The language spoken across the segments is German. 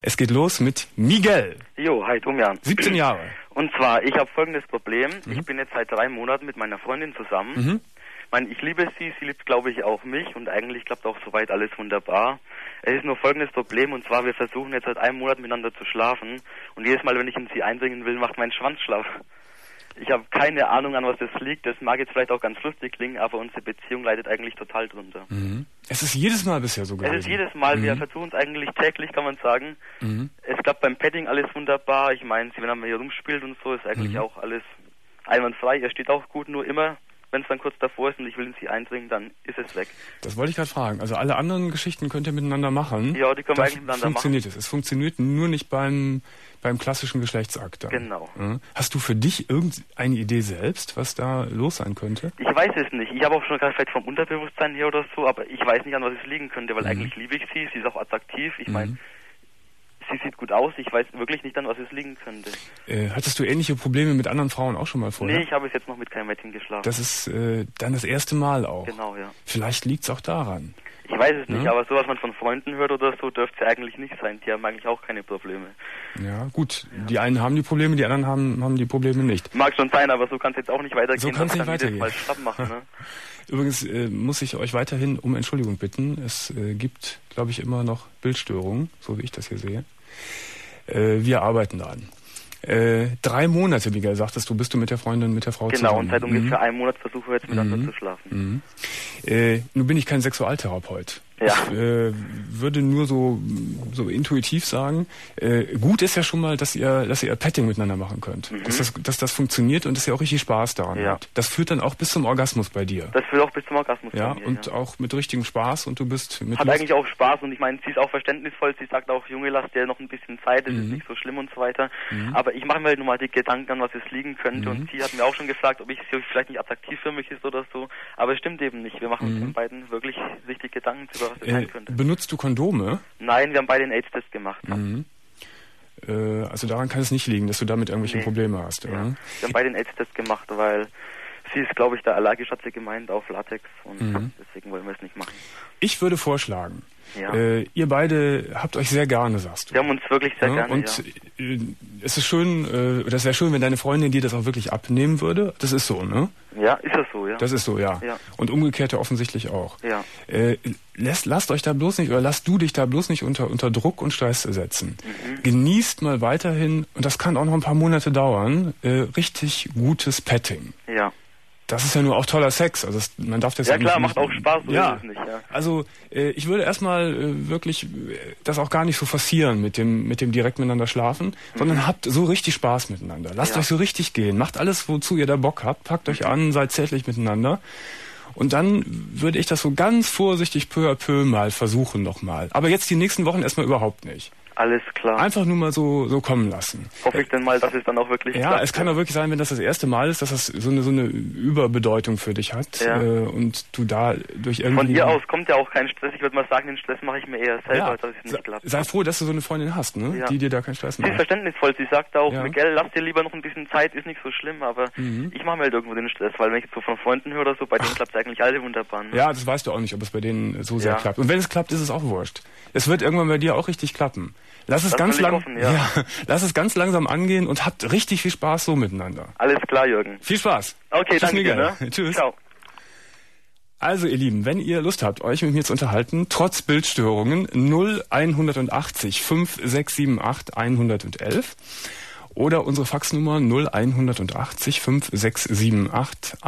Es geht los mit Miguel. Jo, hi Domian. 17 Jahre. Und zwar, ich habe folgendes Problem. Ich bin jetzt seit 3 Monaten mit meiner Freundin zusammen. Ich liebe sie, sie liebt, glaube ich, auch mich und eigentlich klappt auch soweit alles wunderbar. Es ist nur folgendes Problem, und zwar, wir versuchen jetzt seit 1 Monat miteinander zu schlafen und jedes Mal, wenn ich in sie eindringen will, macht mein Schwanz schlaff. Ich habe keine Ahnung, an was das liegt. Das mag jetzt vielleicht auch ganz lustig klingen, aber unsere Beziehung leidet eigentlich total drunter. Es ist jedes Mal bisher so gewesen. Es ist jedes Mal, wir versuchen es eigentlich täglich, kann man sagen. Es klappt beim Petting alles wunderbar. Ich meine, wenn man hier rumspielt und so, ist eigentlich auch alles einwandfrei. Er steht auch gut, nur immer, wenn es dann kurz davor ist und ich will in sie eindringen, dann ist es weg. Das wollte ich gerade fragen. Also alle anderen Geschichten könnt ihr miteinander machen. Ja, die können wir eigentlich miteinander funktioniert machen. Es funktioniert nur nicht beim klassischen Geschlechtsakt dann. Genau. Hast du für dich irgendeine Idee selbst, was da los sein könnte? Ich weiß es nicht. Ich habe auch schon gerade vielleicht vom Unterbewusstsein her oder so, aber ich weiß nicht, an was es liegen könnte, weil eigentlich liebe ich sie. Sie ist auch attraktiv. Ich meine, sie sieht gut aus. Ich weiß wirklich nicht, an was es liegen könnte. Hattest du ähnliche Probleme mit anderen Frauen auch schon mal vorher? Nee, ich habe bis jetzt noch mit keinem Mädchen geschlafen. Das ist dann das erste Mal auch. Genau, ja. Vielleicht liegt es auch daran. Ich weiß es nicht, aber so, was man von Freunden hört oder so, dürfte es ja eigentlich nicht sein. Die haben eigentlich auch keine Probleme. Ja, gut. Ja. Die einen haben die Probleme, die anderen haben die Probleme nicht. Mag schon sein, aber so kann es jetzt auch nicht weitergehen. So kann es nicht weitergehen. Mal schlapp machen, ne? Übrigens muss ich euch weiterhin um Entschuldigung bitten. Es gibt, glaube ich, immer noch Bildstörungen, so wie ich das hier sehe. Wir arbeiten daran. 3 Monate, Miguel, sagtest du, bist du mit der Freundin, mit der Frau zusammen. Genau, und seit ungefähr 1 Monat versuchen wir jetzt miteinander zu schlafen. Nun bin ich kein Sexualtherapeut. Ja. Ich würde nur so intuitiv sagen, gut ist ja schon mal, dass ihr Petting miteinander machen könnt. Dass das funktioniert und dass ihr auch richtig Spaß daran habt. Das führt dann auch bis zum Orgasmus bei dir. Das führt auch bis zum Orgasmus bei mir, und auch mit richtigem Spaß und du bist mit... Hat eigentlich auch Spaß und ich meine, sie ist auch verständnisvoll. Sie sagt auch, Junge, lass dir noch ein bisschen Zeit, das ist nicht so schlimm und so weiter. Aber ich mache mir halt nur mal die Gedanken an, was es liegen könnte und sie hat mir auch schon gefragt, ob ich sie vielleicht nicht attraktiv für mich ist oder so. Aber es stimmt eben nicht. Wir machen uns den beiden wirklich richtig Gedanken über was das sein könnte. Benutzt du Kondome? Nein, wir haben beide einen AIDS-Test gemacht. Also daran kann es nicht liegen, dass du damit irgendwelche Probleme hast. Ja. Wir haben beide einen AIDS-Test gemacht, weil sie ist, glaube ich, da allergisch, hat sie gemeint, auf Latex und deswegen wollen wir es nicht machen. Ich würde vorschlagen, ihr beide habt euch sehr gerne, sagst du. Wir haben uns wirklich sehr gerne, und es ist schön, das wäre schön, wenn deine Freundin dir das auch wirklich abnehmen würde. Das ist so, ne? Ja, ist das so, ja. Das ist so, ja. Und umgekehrt ja offensichtlich auch. Ja. Lasst euch da bloß nicht, oder lasst du dich da bloß nicht unter Druck und Stress setzen. Genießt mal weiterhin, und das kann auch noch ein paar Monate dauern, richtig gutes Petting. Ja. Das ist ja nur auch toller Sex. Also man darf das ja klar, macht auch Spaß, so ist es nicht. Ja. Also ich würde erstmal wirklich das auch gar nicht so forcieren mit dem direkt miteinander schlafen, sondern habt so richtig Spaß miteinander. Lasst euch so richtig gehen. Macht alles, wozu ihr da Bock habt. Packt euch an, seid zärtlich miteinander. Und dann würde ich das so ganz vorsichtig peu à peu mal versuchen nochmal. Aber jetzt die nächsten Wochen erstmal überhaupt nicht. Alles klar. Einfach nur mal so kommen lassen. Hoffe ich denn mal, dass es dann auch wirklich klappt. Ja, es kann auch wirklich sein, wenn das erste Mal ist, dass das so eine Überbedeutung für dich hat und du da durch irgendwie... Von ihr aus kommt ja auch kein Stress. Ich würde mal sagen, den Stress mache ich mir eher selber, dass es nicht klappt. Sei froh, dass du so eine Freundin hast, ne? Ja. Die dir da keinen Stress macht. Sie ist verständnisvoll. Sie sagt auch, Miguel, lass dir lieber noch ein bisschen Zeit, ist nicht so schlimm, aber ich mache mir halt irgendwo den Stress, weil wenn ich jetzt so von Freunden höre oder so, bei denen klappt es eigentlich alle wunderbar. Ne? Ja, das weißt du auch nicht, ob es bei denen so sehr klappt. Und wenn es klappt, ist es auch wurscht. Es wird irgendwann bei dir auch richtig klappen. Lass es ganz langsam angehen und habt richtig viel Spaß so miteinander. Alles klar, Jürgen. Viel Spaß. Okay, Tschüss, danke Miguel. dir, ne? Tschüss. Ciao. Also ihr Lieben, wenn ihr Lust habt, euch mit mir zu unterhalten, trotz Bildstörungen, 0180 5678 111 oder unsere Faxnummer 0180 5678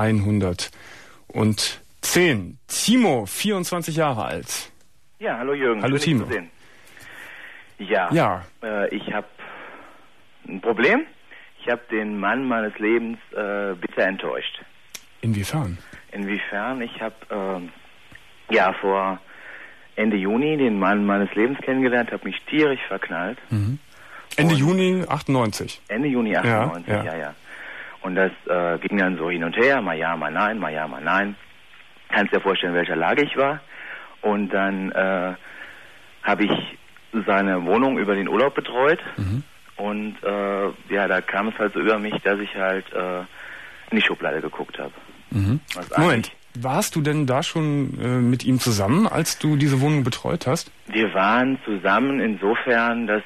110. Timo, 24 Jahre alt. Ja, hallo Jürgen. Hallo Schön, Timo. dich zu sehen. Ja. Ich habe ein Problem. Ich habe den Mann meines Lebens bitter enttäuscht. Inwiefern? Ich habe vor Ende Juni den Mann meines Lebens kennengelernt, habe mich tierisch verknallt. Ende Juni 98? Ende Juni 98, ja. Und das ging dann so hin und her, mal ja, mal nein, mal ja, mal nein. Kannst dir vorstellen, in welcher Lage ich war. Und dann habe ich seine Wohnung über den Urlaub betreut. Und da kam es halt so über mich, dass ich halt in die Schublade geguckt habe. Warst du denn da schon mit ihm zusammen, als du diese Wohnung betreut hast? Wir waren zusammen insofern, dass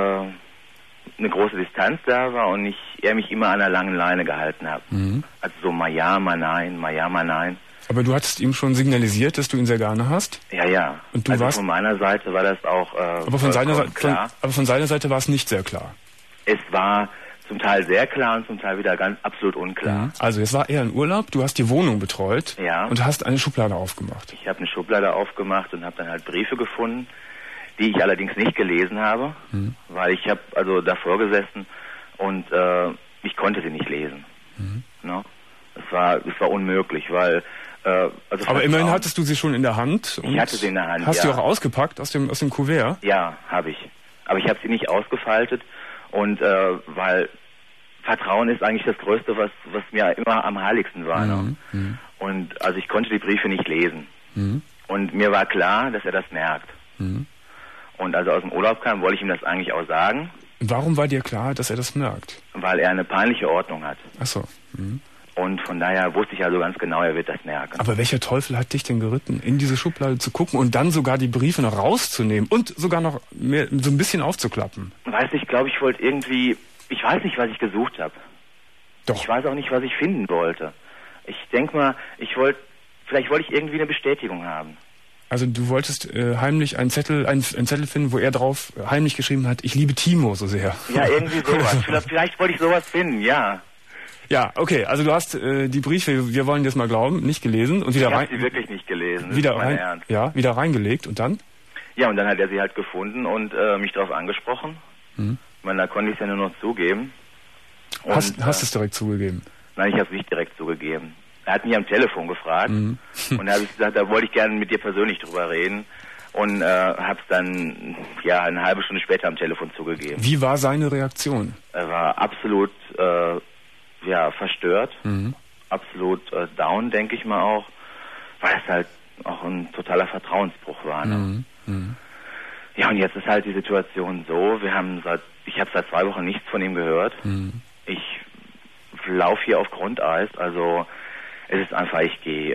eine große Distanz da war und er mich immer an der langen Leine gehalten hat. Also so mal ja, mal nein, mal ja, mal nein. Aber du hattest ihm schon signalisiert, dass du ihn sehr gerne hast? Ja. Und du von meiner Seite war das auch aber von seiner Seite war es nicht sehr klar? Es war zum Teil sehr klar und zum Teil wieder ganz absolut unklar. Mhm. Also jetzt war er in Urlaub, du hast die Wohnung betreut und hast eine Schublade aufgemacht. Ich habe eine Schublade aufgemacht und habe dann halt Briefe gefunden, die ich allerdings nicht gelesen habe, weil ich habe also davor gesessen und ich konnte sie nicht lesen. No? Es war unmöglich, weil aber immerhin hattest du sie schon in der Hand. Und ich hatte sie in der Hand, hast du auch ausgepackt aus dem Kuvert? Ja, habe ich. Aber ich habe sie nicht ausgefaltet und weil Vertrauen ist eigentlich das Größte, was mir immer am heiligsten war. Ne? Und also ich konnte die Briefe nicht lesen. Und mir war klar, dass er das merkt. Und als er aus dem Urlaub kam, wollte ich ihm das eigentlich auch sagen. Warum war dir klar, dass er das merkt? Weil er eine peinliche Ordnung hat. Ach so. Und von daher wusste ich also ganz genau, er wird das merken. Aber welcher Teufel hat dich denn geritten, in diese Schublade zu gucken und dann sogar die Briefe noch rauszunehmen und sogar noch mehr, so ein bisschen aufzuklappen? Weißt du, ich glaube, ich wollte irgendwie, ich weiß nicht, was ich gesucht habe. Doch. Ich weiß auch nicht, was ich finden wollte. Ich denke mal, vielleicht wollte ich irgendwie eine Bestätigung haben. Also du wolltest heimlich einen Zettel finden, wo er drauf heimlich geschrieben hat, ich liebe Timo so sehr. Ja, irgendwie sowas. Vielleicht wollte ich sowas finden, ja. Ja, okay, also du hast die Briefe, wir wollen das mal glauben, nicht gelesen und wieder rein. Ich habe sie wirklich nicht gelesen. Wieder reingelegt und dann? Ja, und dann hat er sie halt gefunden und mich darauf angesprochen. Ich meine, da konnte ich es ja nur noch zugeben. Und, hast du es direkt zugegeben? Nein, ich habe es nicht direkt zugegeben. Er hat mich am Telefon gefragt und da habe ich gesagt, da wollte ich gerne mit dir persönlich drüber reden und habe es dann eine halbe Stunde später am Telefon zugegeben. Wie war seine Reaktion? Er war absolut verstört, absolut down, denke ich mal auch, weil es halt auch ein totaler Vertrauensbruch war. Ne? Ja, und jetzt ist halt die Situation so, ich habe seit 2 Wochen nichts von ihm gehört. Ich laufe hier auf Grundeis, also es ist einfach, ich gehe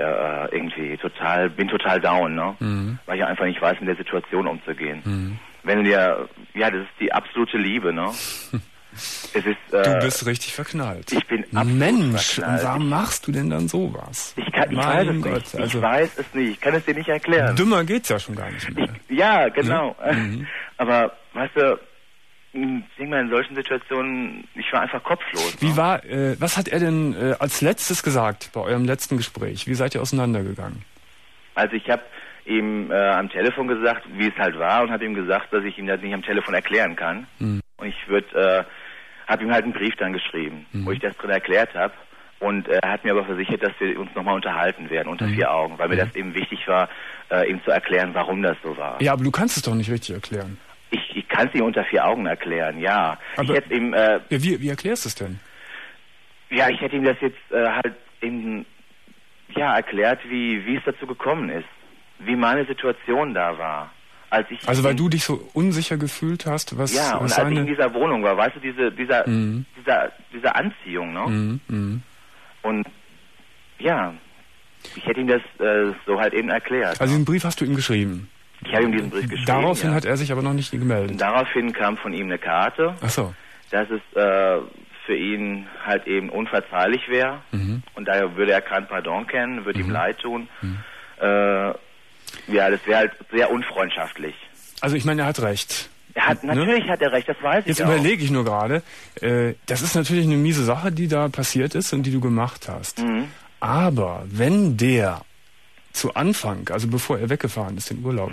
bin total down, ne? Weil ich einfach nicht weiß, mit der Situation umzugehen. Wenn das ist die absolute Liebe, ne? Es ist, du bist richtig verknallt. Ich bin absolut Mensch, verknallt. Und warum machst du denn dann sowas? Ich weiß es nicht. Also ich weiß es nicht. Ich kann es dir nicht erklären. Dümmer geht's ja schon gar nicht mehr. Ja, genau. Aber, weißt du, in solchen Situationen, ich war einfach kopflos. Was hat er denn als letztes gesagt bei eurem letzten Gespräch? Wie seid ihr auseinandergegangen? Also ich habe ihm am Telefon gesagt, wie es halt war und habe ihm gesagt, dass ich ihm das nicht am Telefon erklären kann. Und ich habe ihm halt einen Brief dann geschrieben, wo ich das drin erklärt habe. Und er hat mir aber versichert, dass wir uns nochmal unterhalten werden, unter 4 Augen, weil mir das eben wichtig war, ihm zu erklären, warum das so war. Ja, aber du kannst es doch nicht richtig erklären. Ich kann es ihm unter 4 Augen erklären, ja. Aber ich hätte ihm, wie erklärst du es denn? Ja, ich hätte ihm das jetzt halt eben erklärt, wie es dazu gekommen ist, wie meine Situation da war. Also weil du dich so unsicher gefühlt hast, was ja, und als ich in dieser Wohnung war, weißt du, diese Anziehung, ne? Und ja, ich hätte ihm das so halt eben erklärt. Also diesen Brief hast du ihm geschrieben? Ich habe ihm diesen Brief geschrieben. Daraufhin hat er sich aber noch nicht gemeldet. Und daraufhin kam von ihm eine Karte, dass es für ihn halt eben unverzeihlich wäre und daher würde er kein Pardon kennen, würde ihm leid tun. Das wäre halt sehr unfreundschaftlich. Also ich meine, er hat recht. Natürlich hat er recht, das weiß ich Jetzt auch. Jetzt überlege ich nur gerade, das ist natürlich eine miese Sache, die da passiert ist und die du gemacht hast. Aber wenn der zu Anfang, also bevor er weggefahren ist in Urlaub,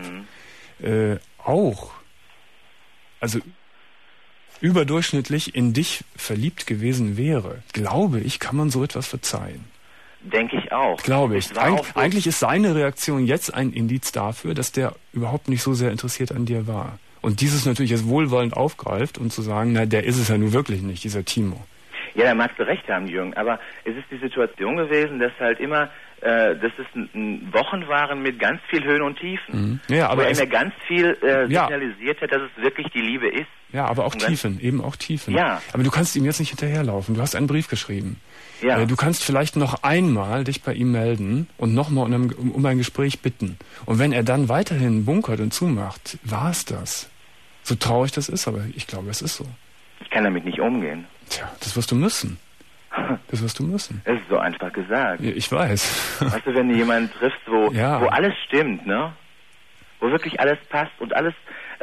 also überdurchschnittlich in dich verliebt gewesen wäre, glaube ich, kann man so etwas verzeihen. Denke ich auch. Glaube ich. Eigentlich ist seine Reaktion jetzt ein Indiz dafür, dass der überhaupt nicht so sehr interessiert an dir war. Und dieses natürlich jetzt wohlwollend aufgreift und zu sagen, na, der ist es ja nun wirklich nicht, dieser Timo. Ja, da magst du recht haben, Jürgen, aber es ist die Situation gewesen, dass halt immer, dass es Wochen waren mit ganz viel Höhen und Tiefen. Ja, aber wo er mir ganz viel signalisiert hat, dass es wirklich die Liebe ist. Ja, aber auch Tiefen, eben auch Tiefen. Ja. Aber du kannst ihm jetzt nicht hinterherlaufen. Du hast einen Brief geschrieben. Ja. Du kannst vielleicht noch einmal dich bei ihm melden und nochmal um ein Gespräch bitten. Und wenn er dann weiterhin bunkert und zumacht, war es das. So traurig das ist, aber ich glaube, es ist so. Ich kann damit nicht umgehen. Tja, das wirst du müssen. Das wirst du müssen. Es ist so einfach gesagt. Ja, ich weiß. Weißt du, wenn du jemanden triffst, wo alles stimmt, ne? Wo wirklich alles passt und alles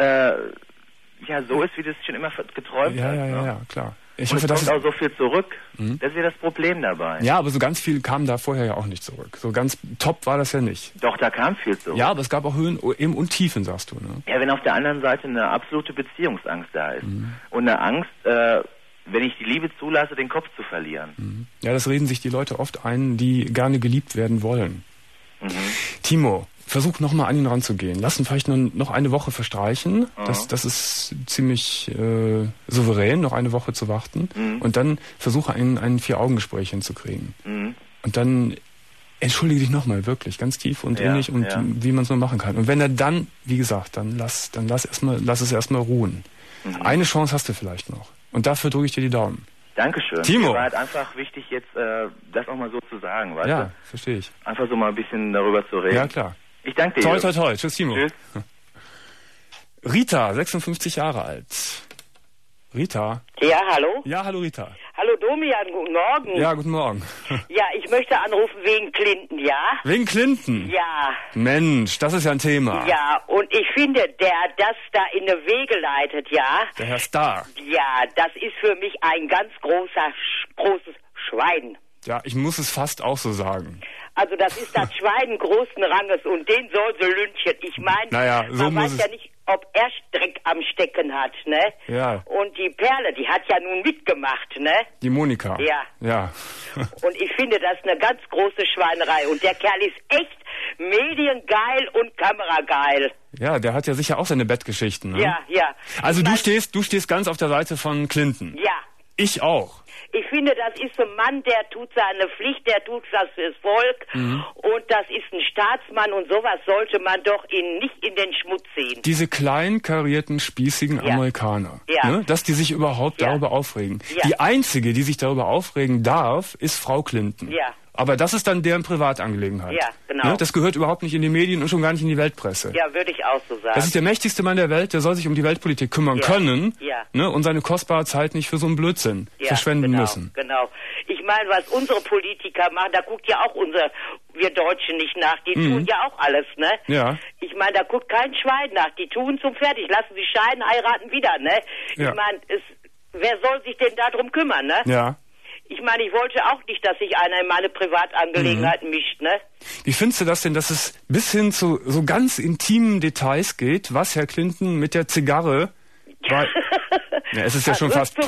so ist, wie du es schon immer geträumt hast. Ja, klar. Ich hoffe, dass kommt auch so viel zurück. Das ist ja das Problem dabei. Ja, aber so ganz viel kam da vorher ja auch nicht zurück. So ganz top war das ja nicht. Doch, da kam viel zurück. Ja, aber es gab auch Höhen eben und Tiefen, sagst du, ne? Ja, wenn auf der anderen Seite eine absolute Beziehungsangst da ist. Und eine Angst, wenn ich die Liebe zulasse, den Kopf zu verlieren. Ja, das reden sich die Leute oft ein, die gerne geliebt werden wollen. Timo, versuch nochmal an ihn ranzugehen. Lass ihn vielleicht noch eine Woche verstreichen. Das ist ziemlich souverän, noch eine Woche zu warten. Und dann versuche ein 4-Augen-Gespräch hinzukriegen. Und dann entschuldige dich nochmal, wirklich, ganz tief und innig und wie man es nur machen kann. Und wenn er dann, wie gesagt, dann lass es erstmal ruhen. Eine Chance hast du vielleicht noch. Und dafür drücke ich dir die Daumen. Dankeschön. Timo. Mir war halt einfach wichtig, jetzt das auch mal so zu sagen, weißt du? Ja, verstehe ich. Einfach so mal ein bisschen darüber zu reden. Ja, klar. Ich danke dir. Toi, toi, toi. Tschüss, Timo. Tschüss. Rita, 56 Jahre alt. Rita. Ja, hallo? Ja, hallo Rita. Hallo Domian, guten Morgen. Ja, guten Morgen. Ja, ich möchte anrufen wegen Clinton, ja? Wegen Clinton? Ja. Mensch, das ist ja ein Thema. Ja, und ich finde, der das da in die Wege leitet, ja? Der Herr Starr. Ja, das ist für mich ein ganz großes Schwein. Ja, ich muss es fast auch so sagen. Also das ist das Schwein großen Ranges und den soll sie lynchen. Ich meine, so man weiß ja nicht, ob er Dreck am Stecken hat, ne? Ja. Und die Perle, die hat ja nun mitgemacht, ne? Die Monika. Ja. Ja. Und ich finde, das ist eine ganz große Schweinerei. Und der Kerl ist echt mediengeil und kamerageil. Ja, der hat ja sicher auch seine Bettgeschichten, ne? Ja. Also du stehst ganz auf der Seite von Clinton. Ja. Ich auch. Ich finde, das ist ein Mann, der tut seine Pflicht, der tut was fürs Volk. Und das ist ein Staatsmann und sowas sollte man doch nicht in den Schmutz ziehen. Diese klein karierten, spießigen Amerikaner, ne? Dass die sich überhaupt darüber aufregen. Ja. Die einzige, die sich darüber aufregen darf, ist Frau Clinton. Ja. Aber das ist dann deren Privatangelegenheit. Ja, genau. Ne? Das gehört überhaupt nicht in die Medien und schon gar nicht in die Weltpresse. Ja, würde ich auch so sagen. Das ist der mächtigste Mann der Welt, der soll sich um die Weltpolitik kümmern können, ne? Und seine kostbare Zeit nicht für so einen Blödsinn verschwenden müssen. Genau. Ich meine, was unsere Politiker machen, da guckt ja auch wir Deutschen nicht nach. Die tun ja auch alles, ne? Ja. Ich meine, da guckt kein Schwein nach. Die tun zum Fertig, lassen sich scheiden, heiraten wieder, ne? Ja. Ich meine, wer soll sich denn darum kümmern, ne? Ja. Ich meine, ich wollte auch nicht, dass sich einer in meine Privatangelegenheiten mischt, ne? Wie findest du das denn, dass es bis hin zu so ganz intimen Details geht, was Herr Clinton mit der Zigarre war? Ja, es ist ja schon fast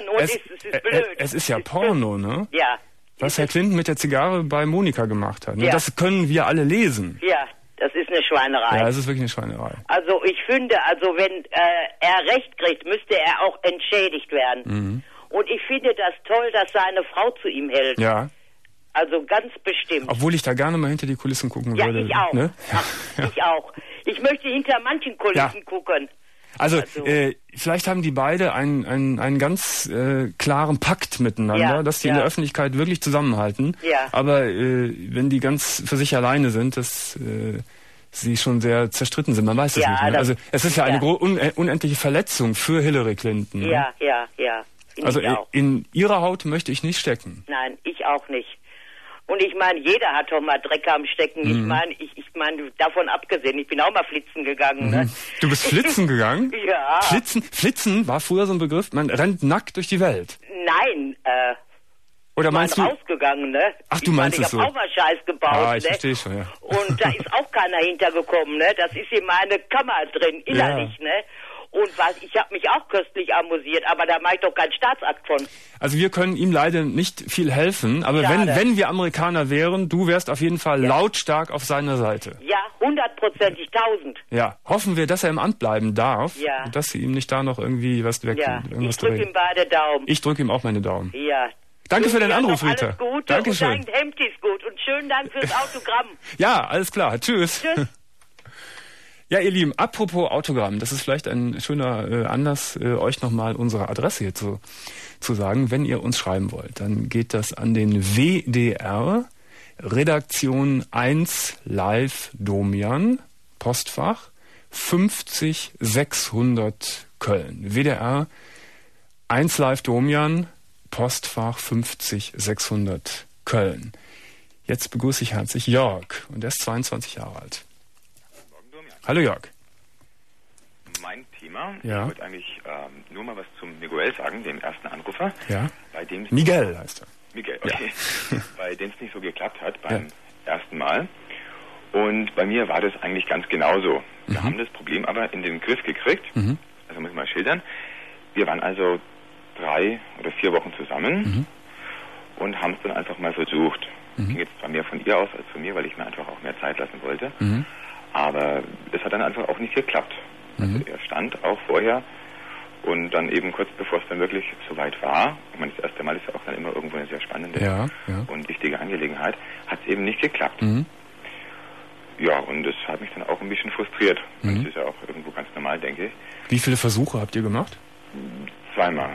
es ist ja Porno, ne? Ja. Was Herr Clinton mit der Zigarre bei Monika gemacht hat. Ne? Ja. Das können wir alle lesen. Ja, das ist eine Schweinerei. Ja, es ist wirklich eine Schweinerei. Also ich finde, wenn er Recht kriegt, müsste er auch entschädigt werden. Und ich finde das toll, dass seine Frau zu ihm hält. Ja. Also ganz bestimmt. Obwohl ich da gerne mal hinter die Kulissen gucken würde. Ja, ich auch. Ne? Ach, ich auch. Ich möchte hinter manchen Kulissen gucken. Also vielleicht haben die beide einen ganz klaren Pakt miteinander, dass die in der Öffentlichkeit wirklich zusammenhalten. Ja. Aber wenn die ganz für sich alleine sind, dass sie schon sehr zerstritten sind. Man weiß es nicht. Ne? Also es ist ja eine unendliche Verletzung für Hillary Clinton. Ne? Ja. Also in ihrer Haut möchte ich nicht stecken. Nein, ich auch nicht. Und ich meine, jeder hat doch mal Dreck am Stecken. Ich meine, davon abgesehen, ich bin auch mal flitzen gegangen. Ne? Du bist flitzen gegangen? Ja. Flitzen war früher so ein Begriff, man rennt nackt durch die Welt. Nein, oder meinst du rausgegangen, ne? Ach, du meinst es so. Ich hab auch mal Scheiß gebaut, ne? Ich verstehe schon, ja. Und da ist auch keiner hintergekommen, ne? Das ist in meine Kammer drin, innerlich, ne? Und ich habe mich auch köstlich amüsiert, aber da mache ich doch keinen Staatsakt von. Also wir können ihm leider nicht viel helfen, aber wenn wir Amerikaner wären, du wärst auf jeden Fall lautstark auf seiner Seite. Ja, 100%, 1000. Ja, hoffen wir, dass er im Amt bleiben darf, und dass sie ihm nicht da noch irgendwie was weg ich drücke ihm beide Daumen. Ich drücke ihm auch meine Daumen. Ja. Danke für deinen Anruf, Rita. Alles Gute. Dankeschön. Und dein Hemd ist gut und schönen Dank fürs Autogramm. Ja, alles klar. Tschüss. Tschüss. Ja, ihr Lieben, apropos Autogramm, das ist vielleicht ein schöner Anlass, euch nochmal unsere Adresse hier zu sagen. Wenn ihr uns schreiben wollt, dann geht das an den WDR, Redaktion 1 Live Domian, Postfach 50600 Köln. WDR 1 Live Domian, Postfach 50600 Köln. Jetzt begrüße ich herzlich Jörg und er ist 22 Jahre alt. Hallo Jörg. Mein Thema, ja. Ich wollte eigentlich nur mal was zum Miguel sagen, dem ersten Anrufer. Ja. Bei dem Miguel heißt er. Miguel, okay. Ja. Bei dem es nicht so geklappt hat beim Ja. ersten Mal. Und bei mir war das eigentlich ganz genauso. Wir haben das Problem aber in den Griff gekriegt. Also muss ich mal schildern. Wir waren also 3 oder 4 Wochen zusammen und haben es dann einfach mal versucht. Ging jetzt zwar mehr von ihr aus als von mir, weil ich mir einfach auch mehr Zeit lassen wollte. Aber es hat dann einfach auch nicht geklappt. Also er stand auch vorher und dann eben kurz bevor es dann wirklich soweit war, ich meine, das erste Mal ist ja auch dann immer irgendwo eine sehr spannende und wichtige Angelegenheit, hat es eben nicht geklappt. Ja, und das hat mich dann auch ein bisschen frustriert. Das ist ja auch irgendwo ganz normal, denke ich. Wie viele Versuche habt ihr gemacht? Zweimal.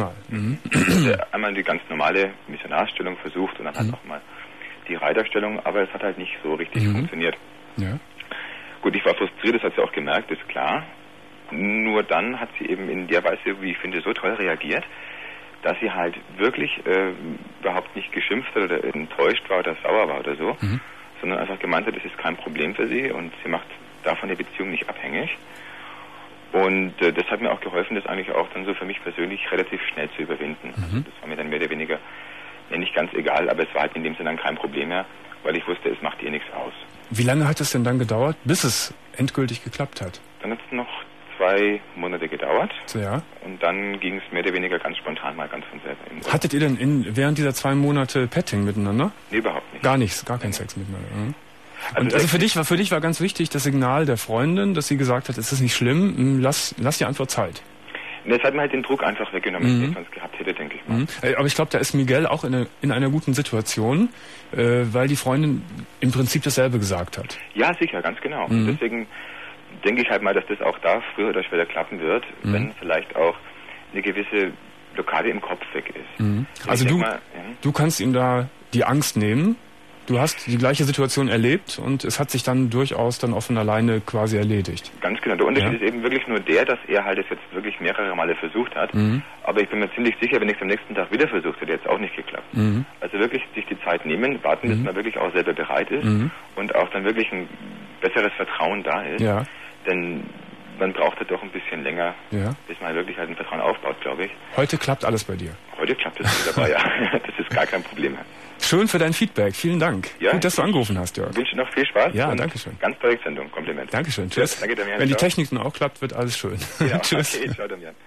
Einmal die ganz normale Missionarsstellung versucht und dann halt auch mal die Reiterstellung, aber es hat halt nicht so richtig funktioniert. Ja. Gut, ich war frustriert, das hat sie auch gemerkt, ist klar. Nur dann hat sie eben in der Weise, wie ich finde, so toll reagiert, dass sie halt wirklich überhaupt nicht geschimpft hat oder enttäuscht war oder sauer war oder so, sondern einfach gemeint hat, das ist kein Problem für sie und sie macht davon die Beziehung nicht abhängig. Und das hat mir auch geholfen, das eigentlich auch dann so für mich persönlich relativ schnell zu überwinden. Also das war mir dann mehr oder weniger nicht ganz egal, aber es war halt in dem Sinne dann kein Problem mehr, weil ich wusste, es macht ihr nichts aus. Wie lange hat es denn dann gedauert, bis es endgültig geklappt hat? Dann hat es noch 2 Monate gedauert. Ja. Und dann ging es mehr oder weniger ganz spontan mal ganz von selber. Hattet ihr denn während dieser 2 Monate Petting miteinander? Nee, überhaupt nicht. Gar nichts, gar kein Sex miteinander. Und also für dich war ganz wichtig das Signal der Freundin, dass sie gesagt hat, es ist nicht schlimm, lass dir einfach Zeit. Das hat mir halt den Druck einfach weggenommen, den ich sonst gehabt hätte, denke ich mal. Aber ich glaube, da ist Miguel auch in einer guten Situation, weil die Freundin im Prinzip dasselbe gesagt hat. Ja, sicher, ganz genau. Und deswegen denke ich halt mal, dass das auch da früher oder später klappen wird, wenn vielleicht auch eine gewisse Blockade im Kopf weg ist. Also du kannst ihm da die Angst nehmen. Du hast die gleiche Situation erlebt und es hat sich dann durchaus dann auch von alleine quasi erledigt. Ganz genau. Der Unterschied ist eben wirklich nur der, dass er halt es jetzt wirklich mehrere Male versucht hat. Aber ich bin mir ziemlich sicher, wenn ich es am nächsten Tag wieder versucht hätte, hätte es auch nicht geklappt. Also wirklich sich die Zeit nehmen, warten, bis man wirklich auch selber bereit ist und auch dann wirklich ein besseres Vertrauen da ist. Ja. Denn man braucht halt doch ein bisschen länger, bis man wirklich halt ein Vertrauen aufbaut, glaube ich. Heute klappt alles bei dir? Heute klappt es wunderbar, ja. Das ist gar kein Problem. Schön für dein Feedback. Vielen Dank. Ja, gut, dass du angerufen hast, Jörg. Ich wünsche noch viel Spaß. Ja, danke schön. Ganz tolle Sendung. Kompliment. Dankeschön. Tschüss. Danke, Damian. Wenn die Technik dann auch klappt, wird alles schön. Ja, Tschüss. Okay, ciao, Damian.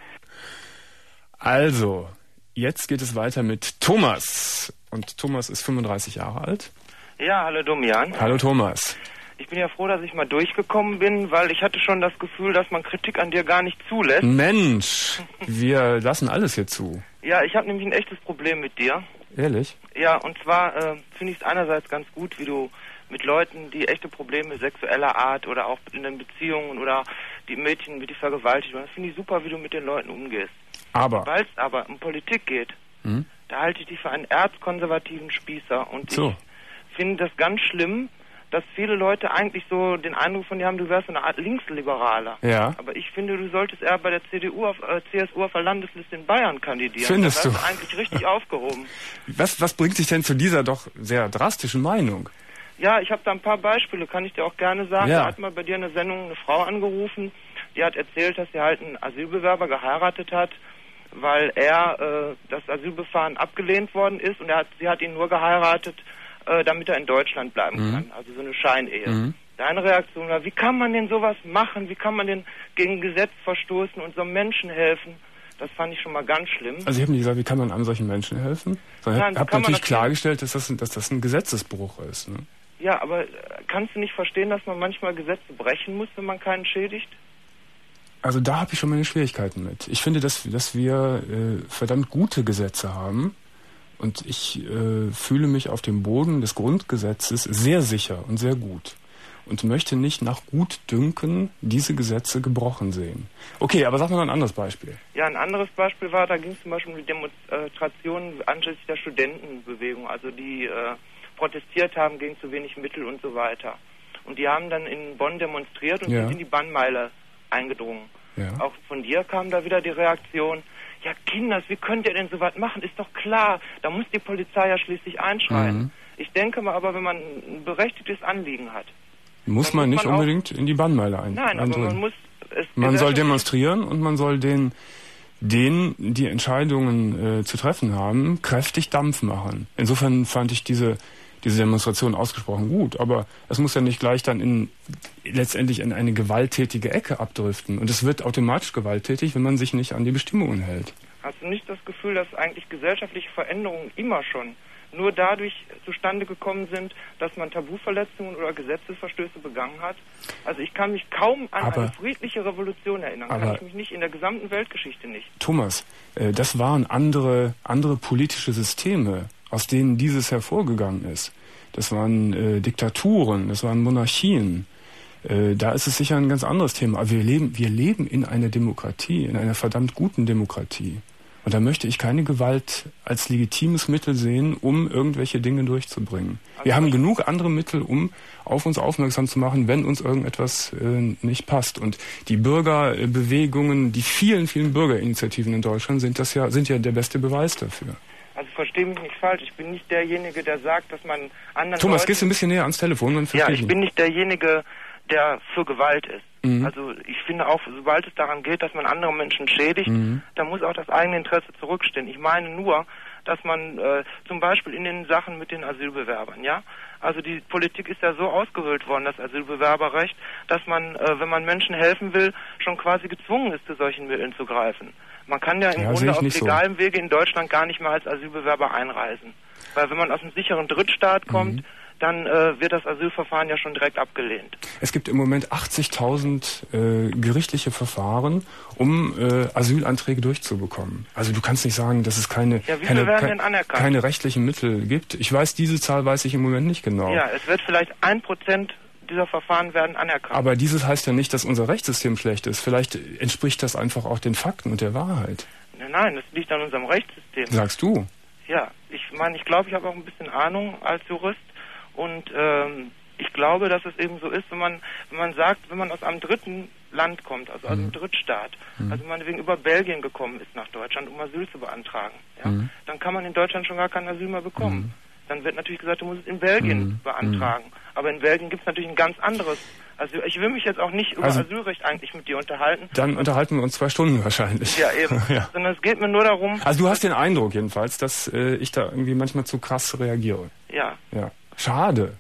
Also, jetzt geht es weiter mit Thomas. Und Thomas ist 35 Jahre alt. Ja, hallo Damian. Hallo Thomas. Ich bin ja froh, dass ich mal durchgekommen bin, weil ich hatte schon das Gefühl, dass man Kritik an dir gar nicht zulässt. Mensch, wir lassen alles hier zu. Ja, ich habe nämlich ein echtes Problem mit dir. Ehrlich? Ja, und zwar finde ich es einerseits ganz gut, wie du mit Leuten, die echte Probleme sexueller Art oder auch in den Beziehungen oder die Mädchen, wie die vergewaltigt werden, das finde ich super, wie du mit den Leuten umgehst. Aber? Weil es aber um Politik geht, da halte ich dich für einen erzkonservativen Spießer und ich finde das ganz schlimm, dass viele Leute eigentlich so den Eindruck von dir haben, du wärst so eine Art Linksliberaler. Ja. Aber ich finde, du solltest eher bei der CSU auf der Landesliste in Bayern kandidieren. Findest du? Das ist eigentlich richtig aufgehoben. Was bringt dich denn zu dieser doch sehr drastischen Meinung? Ja, ich habe da ein paar Beispiele, kann ich dir auch gerne sagen. Ja. Da hat mal bei dir in der Sendung eine Frau angerufen, die hat erzählt, dass sie halt einen Asylbewerber geheiratet hat, weil das Asylbefahren abgelehnt worden ist und sie hat ihn nur geheiratet, damit er in Deutschland bleiben kann. Also so eine Scheinehe. Deine Reaktion war, wie kann man denn sowas machen? Wie kann man denn gegen Gesetz verstoßen und so Menschen helfen? Das fand ich schon mal ganz schlimm. Also ich habe nicht gesagt, wie kann man einem solchen Menschen helfen? Sondern ich habe natürlich klargestellt, dass das ein Gesetzesbruch ist. Ne? Ja, aber kannst du nicht verstehen, dass man manchmal Gesetze brechen muss, wenn man keinen schädigt? Also da habe ich schon meine Schwierigkeiten mit. Ich finde, dass wir verdammt gute Gesetze haben. Und ich fühle mich auf dem Boden des Grundgesetzes sehr sicher und sehr gut. und möchte nicht nach Gutdünken diese Gesetze gebrochen sehen. Okay, aber sag mal noch ein anderes Beispiel. Ja, ein anderes Beispiel war, da ging es zum Beispiel um die Demonstrationen anschließend der Studentenbewegung, also die protestiert haben gegen zu wenig Mittel und so weiter. Und die haben dann in Bonn demonstriert und sind in die Bannmeile eingedrungen. Ja. Auch von dir kam da wieder die Reaktion, ja Kinders, wie könnt ihr denn sowas machen? Ist doch klar, da muss die Polizei ja schließlich einschreiten. Ich denke mal aber, wenn man ein berechtigtes Anliegen hat, muss man nicht unbedingt in die Bannmeile eindringen. Nein, aber man muss... Man soll demonstrieren und man soll denen, die Entscheidungen zu treffen haben, kräftig Dampf machen. Insofern fand ich diese Demonstration ausgesprochen gut, aber es muss ja nicht gleich dann letztendlich in eine gewalttätige Ecke abdriften. Und es wird automatisch gewalttätig, wenn man sich nicht an die Bestimmungen hält. Hast du nicht das Gefühl, dass eigentlich gesellschaftliche Veränderungen immer schon nur dadurch zustande gekommen sind, dass man Tabuverletzungen oder Gesetzesverstöße begangen hat? Also ich kann mich kaum an eine friedliche Revolution erinnern. Kann ich mich nicht, in der gesamten Weltgeschichte nicht. Thomas, das waren andere politische Systeme, aus denen dieses hervorgegangen ist. Das waren Diktaturen, das waren Monarchien. Da ist es sicher ein ganz anderes Thema. Aber wir leben in einer Demokratie, in einer verdammt guten Demokratie. Und da möchte ich keine Gewalt als legitimes Mittel sehen, um irgendwelche Dinge durchzubringen. Wir haben genug andere Mittel, um auf uns aufmerksam zu machen, wenn uns irgendetwas nicht passt. Und die Bürgerbewegungen, die vielen, vielen Bürgerinitiativen in Deutschland sind ja der beste Beweis dafür. Also verstehe mich nicht falsch, ich bin nicht derjenige, der sagt, dass man anderen Thomas, gehst du ein bisschen näher ans Telefon? Dann ja, ich bin nicht derjenige, der für Gewalt ist. Also ich finde auch, sobald es daran geht, dass man andere Menschen schädigt, dann muss auch das eigene Interesse zurückstehen. Ich meine nur, dass man zum Beispiel in den Sachen mit den Asylbewerbern, ja, also die Politik ist ja so ausgehöhlt worden, das Asylbewerberrecht, dass man, wenn man Menschen helfen will, schon quasi gezwungen ist, zu solchen Mitteln zu greifen. Man kann ja im Grunde auf legalem Wege in Deutschland gar nicht mehr als Asylbewerber einreisen. Weil wenn man aus einem sicheren Drittstaat kommt, dann wird das Asylverfahren ja schon direkt abgelehnt. Es gibt im Moment 80.000 gerichtliche Verfahren, um Asylanträge durchzubekommen. Also du kannst nicht sagen, dass es keine rechtlichen Mittel gibt. Diese Zahl weiß ich im Moment nicht genau. Ja, es wird vielleicht 1% dieser Verfahren werden anerkannt. Aber dieses heißt ja nicht, dass unser Rechtssystem schlecht ist. Vielleicht entspricht das einfach auch den Fakten und der Wahrheit. Nein, das liegt an unserem Rechtssystem. Sagst du? Ja, ich glaube, ich habe auch ein bisschen Ahnung als Jurist. Und ich glaube, dass es eben so ist, wenn man sagt, wenn man aus einem dritten Land kommt, also aus einem Drittstaat, also meinetwegen über Belgien gekommen ist nach Deutschland, um Asyl zu beantragen, ja, dann kann man in Deutschland schon gar kein Asyl mehr bekommen. Dann wird natürlich gesagt, du musst es in Belgien beantragen. Aber in Belgien gibt es natürlich ein ganz anderes. Also ich will mich jetzt auch nicht über Asylrecht eigentlich mit dir unterhalten. Dann unterhalten wir uns 2 Stunden wahrscheinlich. Ja, eben. Ja. Sondern es geht mir nur darum... Also du hast den Eindruck jedenfalls, dass ich da irgendwie manchmal zu krass reagiere. Ja. Ja. Schade.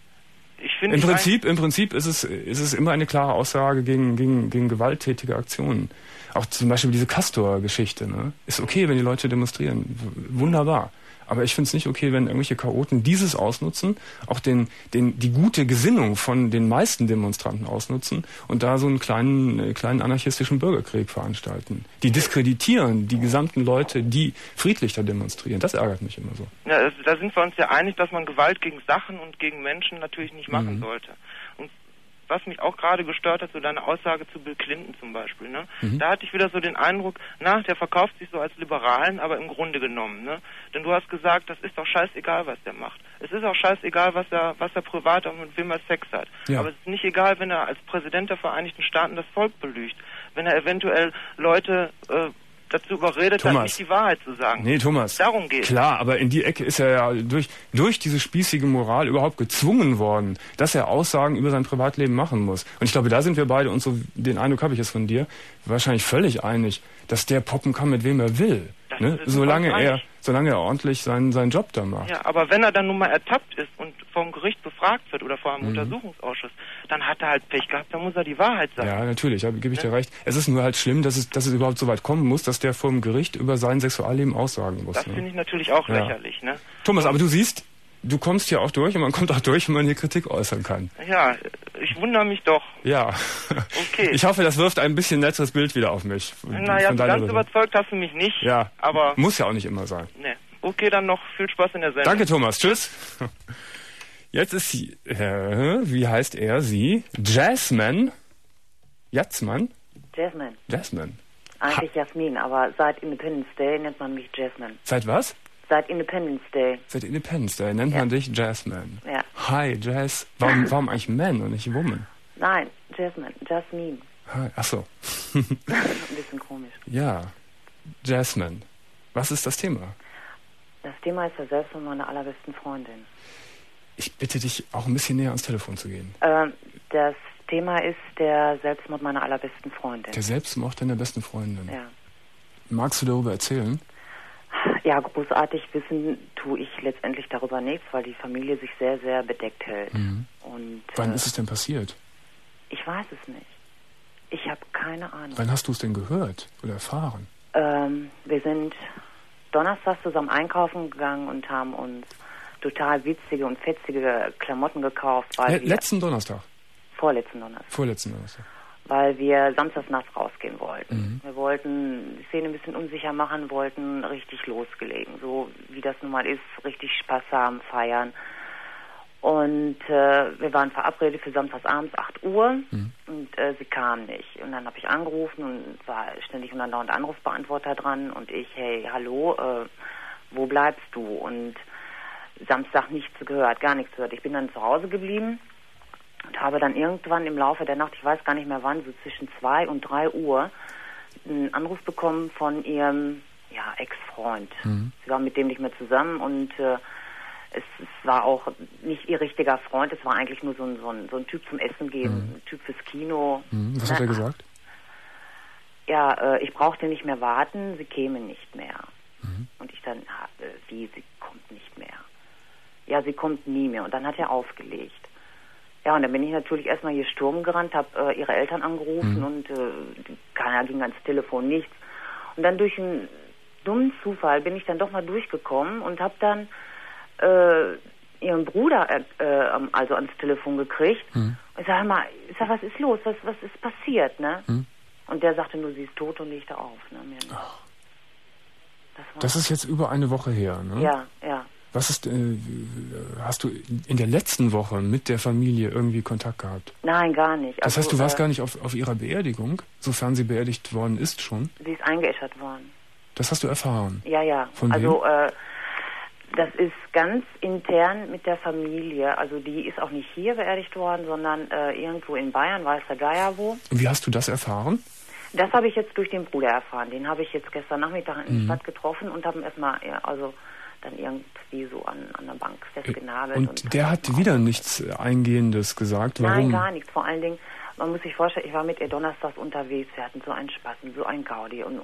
Im Prinzip ist es immer eine klare Aussage gegen gewalttätige Aktionen. Auch zum Beispiel diese Castor-Geschichte. Ne? Ist okay, wenn die Leute demonstrieren. Wunderbar. Aber ich finde es nicht okay, wenn irgendwelche Chaoten dieses ausnutzen, auch die gute Gesinnung von den meisten Demonstranten ausnutzen und da so einen kleinen anarchistischen Bürgerkrieg veranstalten. Die diskreditieren die gesamten Leute, die friedlich da demonstrieren. Das ärgert mich immer so. Ja, da sind wir uns ja einig, dass man Gewalt gegen Sachen und gegen Menschen natürlich nicht machen sollte. Und was mich auch gerade gestört hat, so deine Aussage zu Bill Clinton zum Beispiel, ne? Da hatte ich wieder so den Eindruck, der verkauft sich so als Liberalen, aber im Grunde genommen, ne? Denn du hast gesagt, das ist doch scheißegal, was der macht. Es ist auch scheißegal, was er privat und mit wem er Sex hat. Ja. Aber es ist nicht egal, wenn er als Präsident der Vereinigten Staaten das Volk belügt, wenn er eventuell Leute dazu überredet, dann nicht die Wahrheit zu sagen. Nee, Thomas. Darum geht's. Klar, aber in die Ecke ist er ja durch diese spießige Moral überhaupt gezwungen worden, dass er Aussagen über sein Privatleben machen muss. Und ich glaube, da sind wir beide, und so den Eindruck habe ich jetzt von dir, wahrscheinlich völlig einig, dass der poppen kann, mit wem er will. Ne? Solange er ordentlich seinen Job da macht. Ja, aber wenn er dann nun mal ertappt ist und vom Gericht befragt wird oder vor einem Untersuchungsausschuss, dann hat er halt Pech gehabt, dann muss er die Wahrheit sagen. Ja, natürlich, gebe ich dir recht. Es ist nur halt schlimm, dass es überhaupt so weit kommen muss, dass der vor dem Gericht über sein Sexualleben aussagen muss. Das finde ich natürlich auch lächerlich. Ne? Thomas, aber du siehst, du kommst hier auch durch und man kommt auch durch, wenn man hier Kritik äußern kann. Ja, ich wundere mich doch. Ja. Okay. Ich hoffe, das wirft ein bisschen netteres Bild wieder auf mich. Naja, ganz überzeugt hast du mich nicht. Ja, aber muss ja auch nicht immer sein. Nee. Okay, dann noch viel Spaß in der Sendung. Danke, Thomas. Tschüss. Jetzt ist sie, wie heißt er, sie? Jasmine? Jasmine? Jasmine. Eigentlich Jasmin, aber seit Independence Day nennt man mich Jasmine. Seit was? Seit Independence Day. Seit Independence Day nennt man dich Jasmine. Ja. Hi, Jazz. Warum eigentlich Man und nicht Woman? Nein, Jasmine. Hi. Ach so. Ein bisschen komisch. Ja, Jasmine. Was ist das Thema? Das Thema ist der Selbstmord meiner allerbesten Freundin. Ich bitte dich, auch ein bisschen näher ans Telefon zu gehen. Das Thema ist der Selbstmord meiner allerbesten Freundin. Der Selbstmord deiner besten Freundin? Ja. Magst du darüber erzählen? Ja, großartig wissen tue ich letztendlich darüber nichts, weil die Familie sich sehr, sehr bedeckt hält. Mhm. Und, wann ist es denn passiert? Ich weiß es nicht. Ich habe keine Ahnung. Wann hast du es denn gehört oder erfahren? Wir sind donnerstags zusammen einkaufen gegangen und haben uns total witzige und fetzige Klamotten gekauft. Weil letzten Donnerstag? Vorletzten Donnerstag. Vorletzten Donnerstag. Weil wir samstags nachts rausgehen wollten. Mhm. Wir wollten die Szene ein bisschen unsicher machen, wollten richtig losgelegen. So wie das nun mal ist, richtig Spaß haben, feiern. Und wir waren verabredet für samstagsabends 8 Uhr und sie kam nicht. Und dann habe ich angerufen und war ständig und andauernd Anrufbeantworter dran und ich, hey, hallo, wo bleibst du? Und Samstag nichts gehört, gar nichts gehört. Ich bin dann zu Hause geblieben und habe dann irgendwann im Laufe der Nacht, ich weiß gar nicht mehr wann, so zwischen 2 und 3 Uhr, einen Anruf bekommen von ihrem Ex-Freund. Sie war mit dem nicht mehr zusammen und es war auch nicht ihr richtiger Freund, es war eigentlich nur so ein Typ zum Essen gehen, ein Typ fürs Kino. Was hat er gesagt? Ja, ich brauchte nicht mehr warten, sie käme nicht mehr. Und ich dann, wie, sie kommt nicht mehr? Ja, sie kommt nie mehr. Und dann hat er aufgelegt. Ja, und dann bin ich natürlich erstmal hier Sturm gerannt, habe ihre Eltern angerufen und keiner ging ans Telefon, nichts. Und dann durch einen dummen Zufall bin ich dann doch mal durchgekommen und habe dann ihren Bruder also ans Telefon gekriegt. Und ich sage mal, was ist los? Was ist passiert, ne? Und der sagte nur, sie ist tot und legte auf. Ne? Das ist jetzt über eine Woche her, ne? Ja. Was ist, hast du in der letzten Woche mit der Familie irgendwie Kontakt gehabt? Nein, gar nicht. Das heißt, du warst gar nicht auf ihrer Beerdigung, sofern sie beerdigt worden ist schon? Sie ist eingeäschert worden. Das hast du erfahren? Ja. Von wem? Also, das ist ganz intern mit der Familie. Also die ist auch nicht hier beerdigt worden, sondern irgendwo in Bayern, weiß der Geier wo. Und wie hast du das erfahren? Das habe ich jetzt durch den Bruder erfahren. Den habe ich jetzt gestern Nachmittag in der Stadt getroffen und habe ihn erstmal dann irgendwie so an der Bank festgenagelt. Und der hat wieder nichts Eingehendes gesagt? Warum? Nein, gar nichts. Vor allen Dingen, man muss sich vorstellen, ich war mit ihr donnerstags unterwegs. Wir hatten so einen Spaß und so einen Gaudi und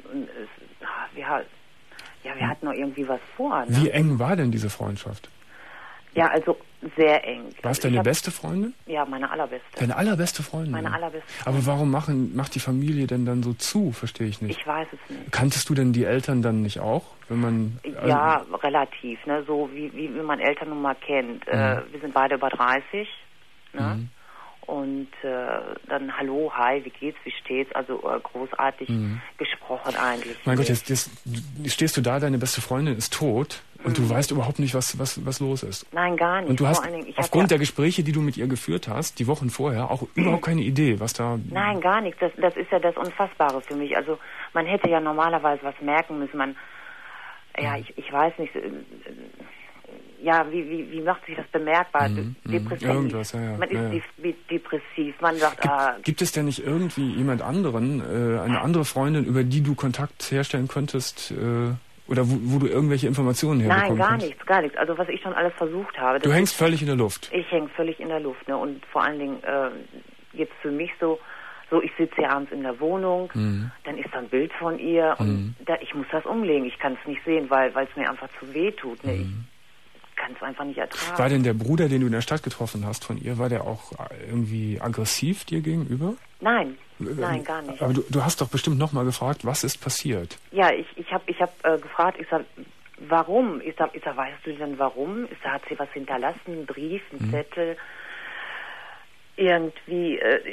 wir hatten noch irgendwie was vor. Ne? Wie eng war denn diese Freundschaft? Ja, also sehr eng. War es deine beste Freundin? Ja, meine allerbeste. Deine allerbeste Freundin? Meine allerbeste Freundin. Aber warum macht die Familie denn dann so zu? Verstehe ich nicht. Ich weiß es nicht. Kanntest du denn die Eltern dann nicht auch? Wenn man, ja, relativ. Ne? So wie man Eltern nun mal kennt. Wir sind beide über 30. Ne? Und dann hallo, hi, wie geht's, wie steht's? Also großartig gesprochen eigentlich. Mein Gott, jetzt stehst du da, deine beste Freundin ist tot und du weißt überhaupt nicht, was los ist. Nein, gar nicht. Und du hast aufgrund der Gespräche, die du mit ihr geführt hast, die Wochen vorher, auch überhaupt keine Idee, was da... Nein, gar nichts. Das ist ja das Unfassbare für mich. Also man hätte ja normalerweise was merken müssen. Ich weiß nicht... Ja, wie macht sich das bemerkbar? Depressiv. Irgendwas, ja. Man ist depressiv. Man sagt, Gibt es denn nicht irgendwie jemand anderen, eine andere Freundin, über die du Kontakt herstellen könntest, oder wo du irgendwelche Informationen herbekommen kannst? Nein, gar nichts. Also was ich schon alles versucht habe. Du hängst völlig in der Luft. Ich hänge völlig in der Luft. Ne? Und vor allen Dingen jetzt für mich so ich sitze hier abends in der Wohnung, dann ist da ein Bild von ihr und ich muss das umlegen. Ich kann es nicht sehen, weil es mir einfach zu weh tut. Ne? Ich kann es einfach nicht ertragen. War denn der Bruder, den du in der Stadt getroffen hast von ihr, war der auch irgendwie aggressiv dir gegenüber? Nenein, gar nicht. Aber du hast doch bestimmt nochmal gefragt, was ist passiert? Ja, ich hab gefragt, ich sag, warum? Ich sag, weißt du denn warum? Hat sie was hinterlassen, einen Brief, einen Zettel? Irgendwie,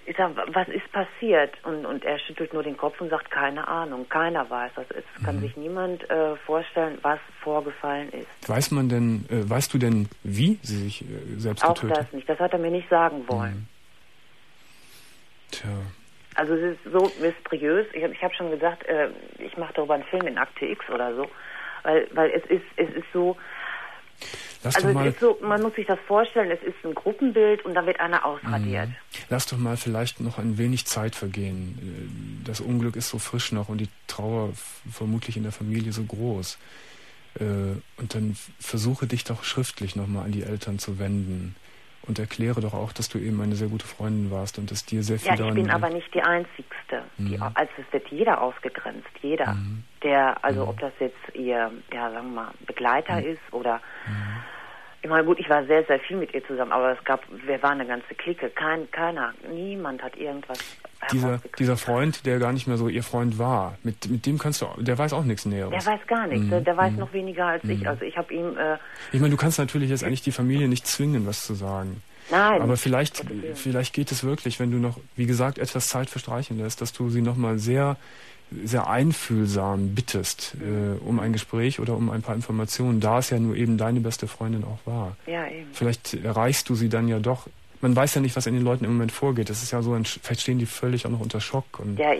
Ich sage, was ist passiert? Und er schüttelt nur den Kopf und sagt, keine Ahnung, keiner weiß das. Es kann sich niemand vorstellen, was vorgefallen ist. Weißt du denn, wie sie sich selbst getötet hat? Auch das nicht, das hat er mir nicht sagen wollen. Tja. Also es ist so mysteriös. Ich hab schon gesagt, ich mache darüber einen Film in Akte X oder so, weil es ist so. Es ist so, man muss sich das vorstellen, es ist ein Gruppenbild und da wird einer ausradiert. Lass doch mal vielleicht noch ein wenig Zeit vergehen. Das Unglück ist so frisch noch und die Trauer vermutlich in der Familie so groß. Und dann versuche dich doch schriftlich nochmal an die Eltern zu wenden und erkläre doch auch, dass du eben eine sehr gute Freundin warst und dass dir sehr viel daran... Ja, ich bin aber nicht die Einzigste. Also es wird jeder ausgegrenzt, jeder. Der, also ob das jetzt ihr, sagen wir mal, Begleiter ist oder... Ich meine, gut, ich war sehr, sehr viel mit ihr zusammen, aber wir waren eine ganze Clique. Niemand hat irgendwas Dieser Freund, der gar nicht mehr so ihr Freund war, mit dem der weiß auch nichts Näheres. Der weiß gar nichts, der weiß noch weniger als ich. Also ich habe ihm... ich meine, du kannst natürlich jetzt eigentlich die Familie nicht zwingen, was zu sagen. Nein. Aber vielleicht geht es wirklich, wenn du noch, wie gesagt, etwas Zeit verstreichen lässt, dass du sie nochmal sehr, sehr einfühlsam bittest um ein Gespräch oder um ein paar Informationen, da es ja nur eben deine beste Freundin auch war. Ja, eben. Vielleicht erreichst du sie dann ja doch. Man weiß ja nicht, was in den Leuten im Moment vorgeht. Das ist ja so, vielleicht stehen die völlig auch noch unter Schock. Und ja,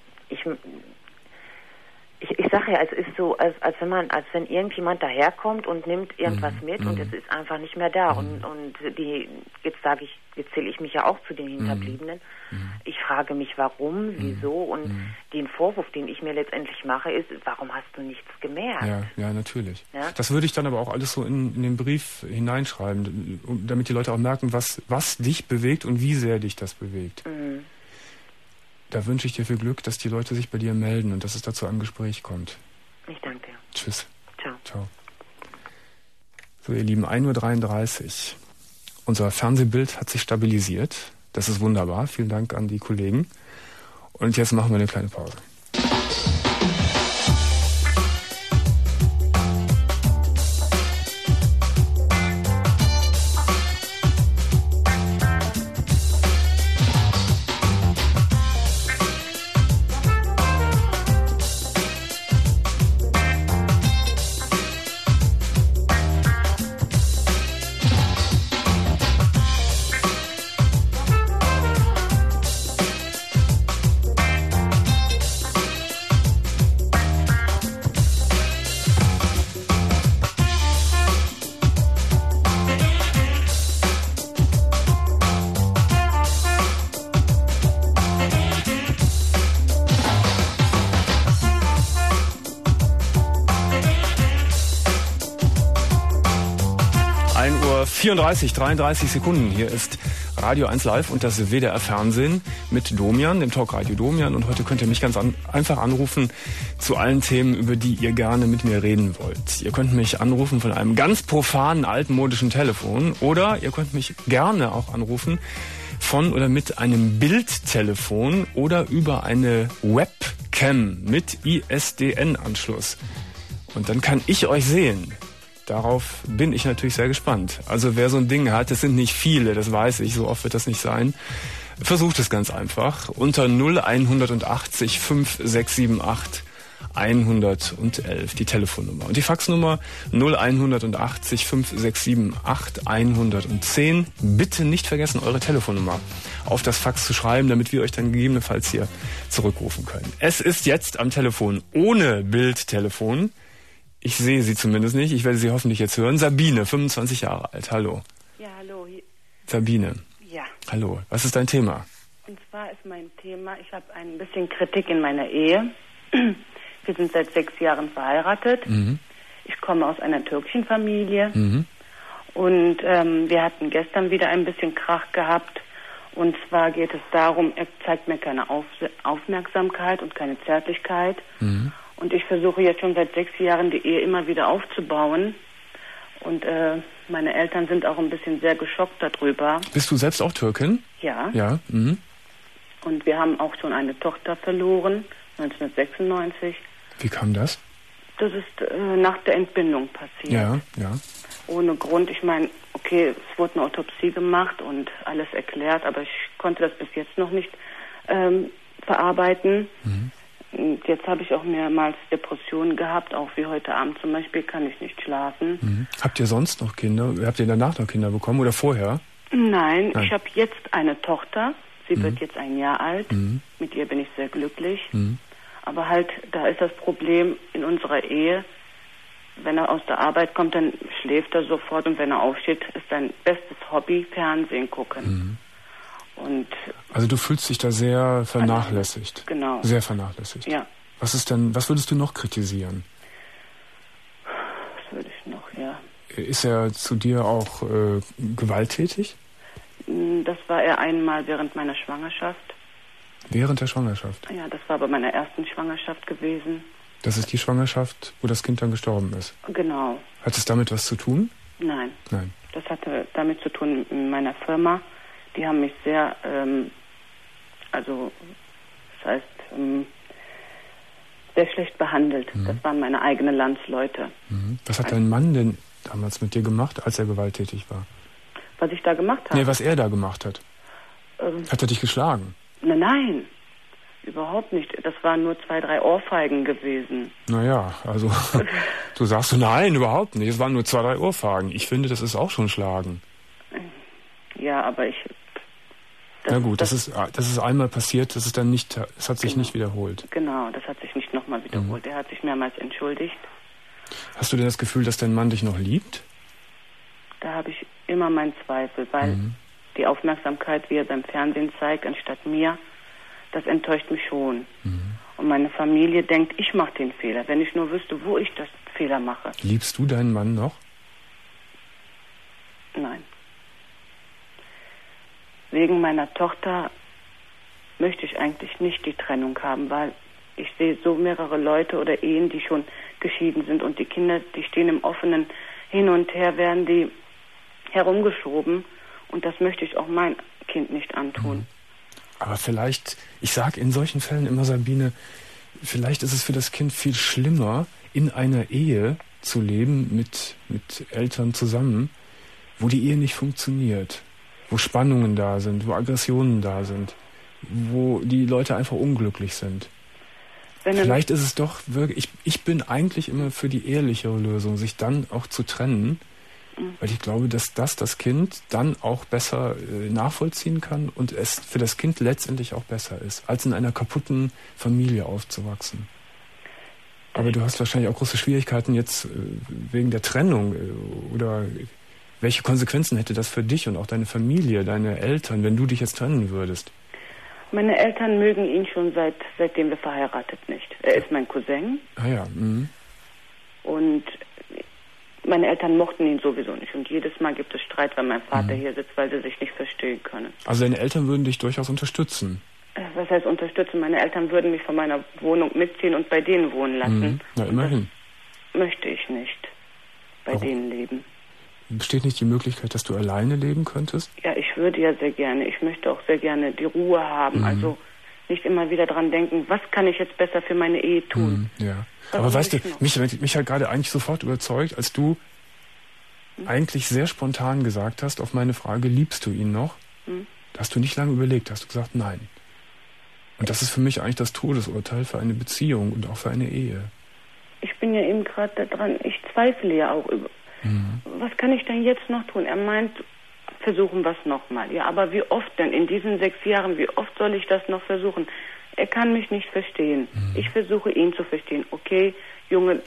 ich sage ja, es ist so, als wenn irgendjemand daherkommt und nimmt irgendwas mit und es ist einfach nicht mehr da. Und jetzt zähle ich mich ja auch zu den Hinterbliebenen. Ich frage mich, warum, wieso und den Vorwurf, den ich mir letztendlich mache, ist, warum hast du nichts gemerkt? Ja, natürlich. Ja? Das würde ich dann aber auch alles so in den Brief hineinschreiben, damit die Leute auch merken, was dich bewegt und wie sehr dich das bewegt. Da wünsche ich dir viel Glück, dass die Leute sich bei dir melden und dass es dazu ein Gespräch kommt. Ich danke. Tschüss. Ciao. So, ihr Lieben, 1:33 Uhr. Unser Fernsehbild hat sich stabilisiert. Das ist wunderbar. Vielen Dank an die Kollegen. Und jetzt machen wir eine kleine Pause. Uhr 33 Sekunden. Hier ist Radio 1 Live und das WDR Fernsehen mit Domian, dem Talkradio Domian. Und heute könnt ihr mich ganz einfach anrufen zu allen Themen, über die ihr gerne mit mir reden wollt. Ihr könnt mich anrufen von einem ganz profanen, altmodischen Telefon oder ihr könnt mich gerne auch anrufen von oder mit einem Bildtelefon oder über eine Webcam mit ISDN-Anschluss. Und dann kann ich euch sehen. Darauf bin ich natürlich sehr gespannt. Also wer so ein Ding hat, das sind nicht viele, das weiß ich, so oft wird das nicht sein. Versucht es ganz einfach unter 0180 5678 111, die Telefonnummer. Und die Faxnummer 0180 5678 110. Bitte nicht vergessen, eure Telefonnummer auf das Fax zu schreiben, damit wir euch dann gegebenenfalls hier zurückrufen können. Es ist jetzt am Telefon ohne Bildtelefon. Ich sehe sie zumindest nicht. Ich werde sie hoffentlich jetzt hören. Sabine, 25 Jahre alt. Hallo. Ja, hallo. Sabine. Ja. Hallo. Was ist dein Thema? Und zwar ist mein Thema, ich habe ein bisschen Kritik in meiner Ehe. Wir sind seit 6 Jahren verheiratet. Mhm. Ich komme aus einer türkischen Familie. Mhm. Und wir hatten gestern wieder ein bisschen Krach gehabt. Und zwar geht es darum, er zeigt mir keine Aufmerksamkeit und keine Zärtlichkeit. Mhm. Und ich versuche jetzt schon seit 6 Jahren die Ehe immer wieder aufzubauen. Und meine Eltern sind auch ein bisschen sehr geschockt darüber. Bist du selbst auch Türkin? Ja. Ja. Mhm. Und wir haben auch schon eine Tochter verloren, 1996. Wie kam das? Das ist nach der Entbindung passiert. Ja, ja. ohne Grund. Ich meine, okay, es wurde eine Autopsie gemacht und alles erklärt, aber ich konnte das bis jetzt noch nicht verarbeiten. Und jetzt habe ich auch mehrmals Depressionen gehabt, auch wie heute Abend zum Beispiel, kann ich nicht schlafen. Habt ihr sonst noch Kinder? Habt ihr danach noch Kinder bekommen oder vorher? Nein. Ich habe jetzt eine Tochter. Sie wird jetzt 1 Jahr alt. Mit ihr bin ich sehr glücklich. Aber halt, da ist das Problem in unserer Ehe. Wenn er aus der Arbeit kommt, dann schläft er sofort. Und wenn er aufsteht, ist sein bestes Hobby Fernsehen gucken. Und also du fühlst dich da sehr vernachlässigt. Genau. Sehr vernachlässigt. Ja. Was würdest du noch kritisieren? Was würde ich noch, ja. Ist er zu dir auch gewalttätig? Das war er einmal während meiner Schwangerschaft. Während der Schwangerschaft? Ja, das war bei meiner ersten Schwangerschaft gewesen. Das ist die Schwangerschaft, wo das Kind dann gestorben ist? Genau. Hat es damit was zu tun? Nein. Nein. Das hatte damit zu tun in meiner Firma. Die haben mich sehr, sehr schlecht behandelt. Das waren meine eigenen Landsleute. Was hat dein Mann denn damals mit dir gemacht, als er gewalttätig war? Was ich da gemacht habe? Nee, was er da gemacht hat. Hat er dich geschlagen? Nein, überhaupt nicht. Das waren nur 2, 3 Ohrfeigen gewesen. Naja, also du sagst nein, überhaupt nicht. Es waren nur 2, 3 Ohrfeigen. Ich finde, das ist auch schon Schlagen. Ja, aber na gut, das ist einmal passiert, das hat sich nicht wiederholt. Genau, das hat sich nicht nochmal wiederholt. Er hat sich mehrmals entschuldigt. Hast du denn das Gefühl, dass dein Mann dich noch liebt? Da habe ich immer meinen Zweifel, weil die Aufmerksamkeit, wie er beim Fernsehen zeigt, anstatt mir, das enttäuscht mich schon. Und meine Familie denkt, ich mache den Fehler, wenn ich nur wüsste, wo ich das Fehler mache. Liebst du deinen Mann noch? Nein. Wegen meiner Tochter möchte ich eigentlich nicht die Trennung haben, weil ich sehe so mehrere Leute oder Ehen, die schon geschieden sind und die Kinder, die stehen im offenen Hin und Her, werden die herumgeschoben und das möchte ich auch mein Kind nicht antun. Aber vielleicht, ich sage in solchen Fällen immer, Sabine, vielleicht ist es für das Kind viel schlimmer, in einer Ehe zu leben mit Eltern zusammen, wo die Ehe nicht funktioniert. Wo Spannungen da sind, wo Aggressionen da sind, wo die Leute einfach unglücklich sind. Vielleicht ist es doch wirklich, ich bin eigentlich immer für die ehrlichere Lösung, sich dann auch zu trennen, weil ich glaube, dass das Kind dann auch besser nachvollziehen kann und es für das Kind letztendlich auch besser ist, als in einer kaputten Familie aufzuwachsen. Aber du hast wahrscheinlich auch große Schwierigkeiten jetzt wegen der Trennung oder welche Konsequenzen hätte das für dich und auch deine Familie, deine Eltern, wenn du dich jetzt trennen würdest? Meine Eltern mögen ihn schon seitdem wir verheiratet nicht. Er ist mein Cousin. Ah ja. Und meine Eltern mochten ihn sowieso nicht. Und jedes Mal gibt es Streit, wenn mein Vater hier sitzt, weil sie sich nicht verstehen können. Also deine Eltern würden dich durchaus unterstützen? Was heißt unterstützen? Meine Eltern würden mich von meiner Wohnung mitziehen und bei denen wohnen lassen. Na, immerhin. Das möchte ich nicht bei denen leben. Besteht nicht die Möglichkeit, dass du alleine leben könntest? Ja, ich würde ja sehr gerne. Ich möchte auch sehr gerne die Ruhe haben. Also nicht immer wieder dran denken, was kann ich jetzt besser für meine Ehe tun? Ja. Aber weißt du, mich hat gerade eigentlich sofort überzeugt, als du eigentlich sehr spontan gesagt hast, auf meine Frage, liebst du ihn noch? Da hast du nicht lange überlegt, hast du gesagt, nein. Und das ist für mich eigentlich das Todesurteil für eine Beziehung und auch für eine Ehe. Ich bin ja eben gerade dran, ich zweifle ja auch über. Was kann ich denn jetzt noch tun? Er meint, versuchen wir es nochmal. Ja, aber wie oft denn? In diesen 6 Jahren, wie oft soll ich das noch versuchen? Er kann mich nicht verstehen. Ich versuche ihn zu verstehen. Okay, Junge,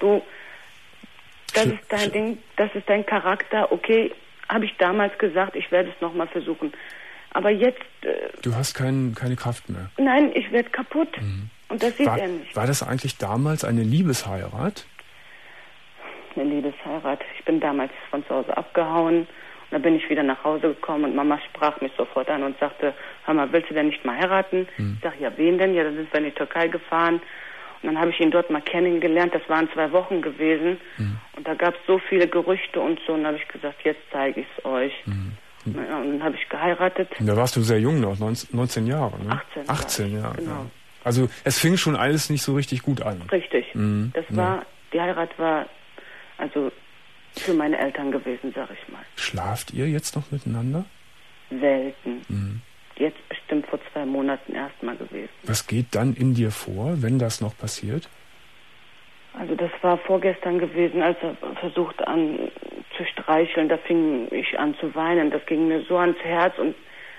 das ist dein Ding, das ist dein Charakter. Okay, habe ich damals gesagt, ich werde es nochmal versuchen. Aber jetzt... du hast keine Kraft mehr. Nein, ich werde kaputt. Und das sieht er nicht. War das eigentlich damals eine Liebesheirat? Eine Liebesheirat. Ich bin damals von zu Hause abgehauen. Und dann bin ich wieder nach Hause gekommen und Mama sprach mich sofort an und sagte, hör mal, willst du denn nicht mal heiraten? Ich sag, ja, wen denn? Ja, dann sind wir in die Türkei gefahren. Und dann habe ich ihn dort mal kennengelernt. Das waren 2 Wochen gewesen. Und da gab es so viele Gerüchte und so. Und dann habe ich gesagt, jetzt zeige ich es euch. Und dann habe ich geheiratet. Und da warst du sehr jung noch, 19 Jahre, ne? 18 Jahre. Genau. Ja. Also es fing schon alles nicht so richtig gut an. Richtig. Die Heirat war, also für meine Eltern gewesen, sag ich mal. Schlaft ihr jetzt noch miteinander? Selten. Mhm. Jetzt bestimmt vor 2 Monaten erstmal gewesen. Was geht dann in dir vor, wenn das noch passiert? Also das war vorgestern gewesen, als er versucht an zu streicheln. Da fing ich an zu weinen. Das ging mir so ans Herz und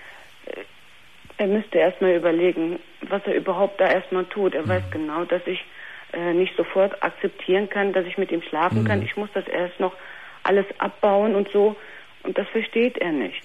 er müsste erstmal überlegen, was er überhaupt da erstmal tut. Er weiß genau, dass ich nicht sofort akzeptieren kann, dass ich mit ihm schlafen kann. Ich muss das erst noch alles abbauen und so. Und das versteht er nicht.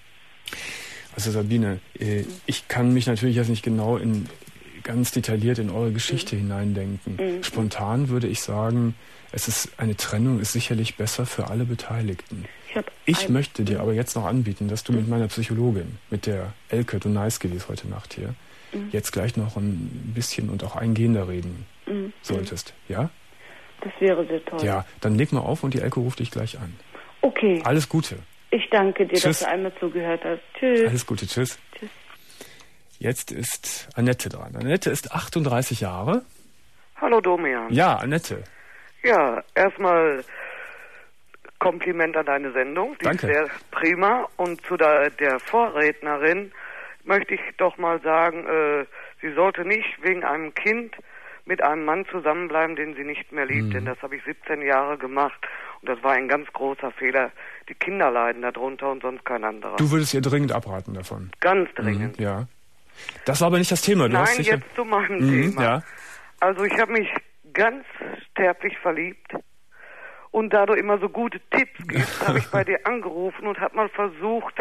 Also Sabine, ich kann mich natürlich jetzt nicht genau ganz detailliert in eure Geschichte hineindenken. Spontan würde ich sagen, eine Trennung ist sicherlich besser für alle Beteiligten. Ich möchte dir aber jetzt noch anbieten, dass du mit meiner Psychologin, mit der Elke Dunajski, die ist heute Nacht hier, jetzt gleich noch ein bisschen und auch eingehender reden solltest. Ja? Das wäre sehr toll. Ja, dann leg mal auf und die Elke ruft dich gleich an. Okay. Alles Gute. Ich danke dir, Tschüss. dass du einmal zugehört hast. Tschüss. Alles Gute, tschüss. Tschüss. Jetzt ist Annette dran. Annette ist 38 Jahre. Hallo Domian. Ja, Annette. Ja, erstmal Kompliment an deine Sendung. Die Danke. ist sehr prima. Und zu der Vorrednerin möchte ich doch mal sagen, sie sollte nicht wegen einem Kind mit einem Mann zusammenbleiben, den sie nicht mehr liebt. Denn das habe ich 17 Jahre gemacht. Und das war ein ganz großer Fehler. Die Kinder leiden darunter und sonst kein anderer. Du würdest ihr dringend abraten davon. Ganz dringend. Ja. Das war aber nicht das Thema. Du hast jetzt zu meinem Thema. Ja. Also ich habe mich ganz sterblich verliebt. Und da du immer so gute Tipps gibst, habe ich bei dir angerufen und habe mal versucht,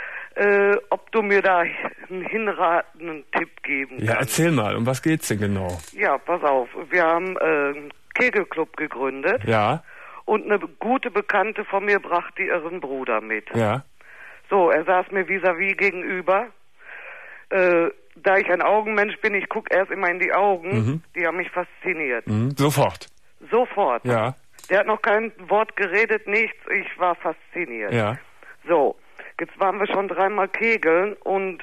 ob du mir da einen hinratenden Tipp geben kannst. Ja, erzähl mal, um was geht's denn genau? Ja, pass auf. Wir haben einen Kegelclub gegründet. Ja. Und eine gute Bekannte von mir brachte ihren Bruder mit. Ja. So, er saß mir vis-à-vis gegenüber. Da ich ein Augenmensch bin, ich gucke erst immer in die Augen. Die haben mich fasziniert. Sofort. Sofort. Ja. Der hat noch kein Wort geredet, nichts. Ich war fasziniert. Ja. So, jetzt waren wir schon 3-mal kegeln und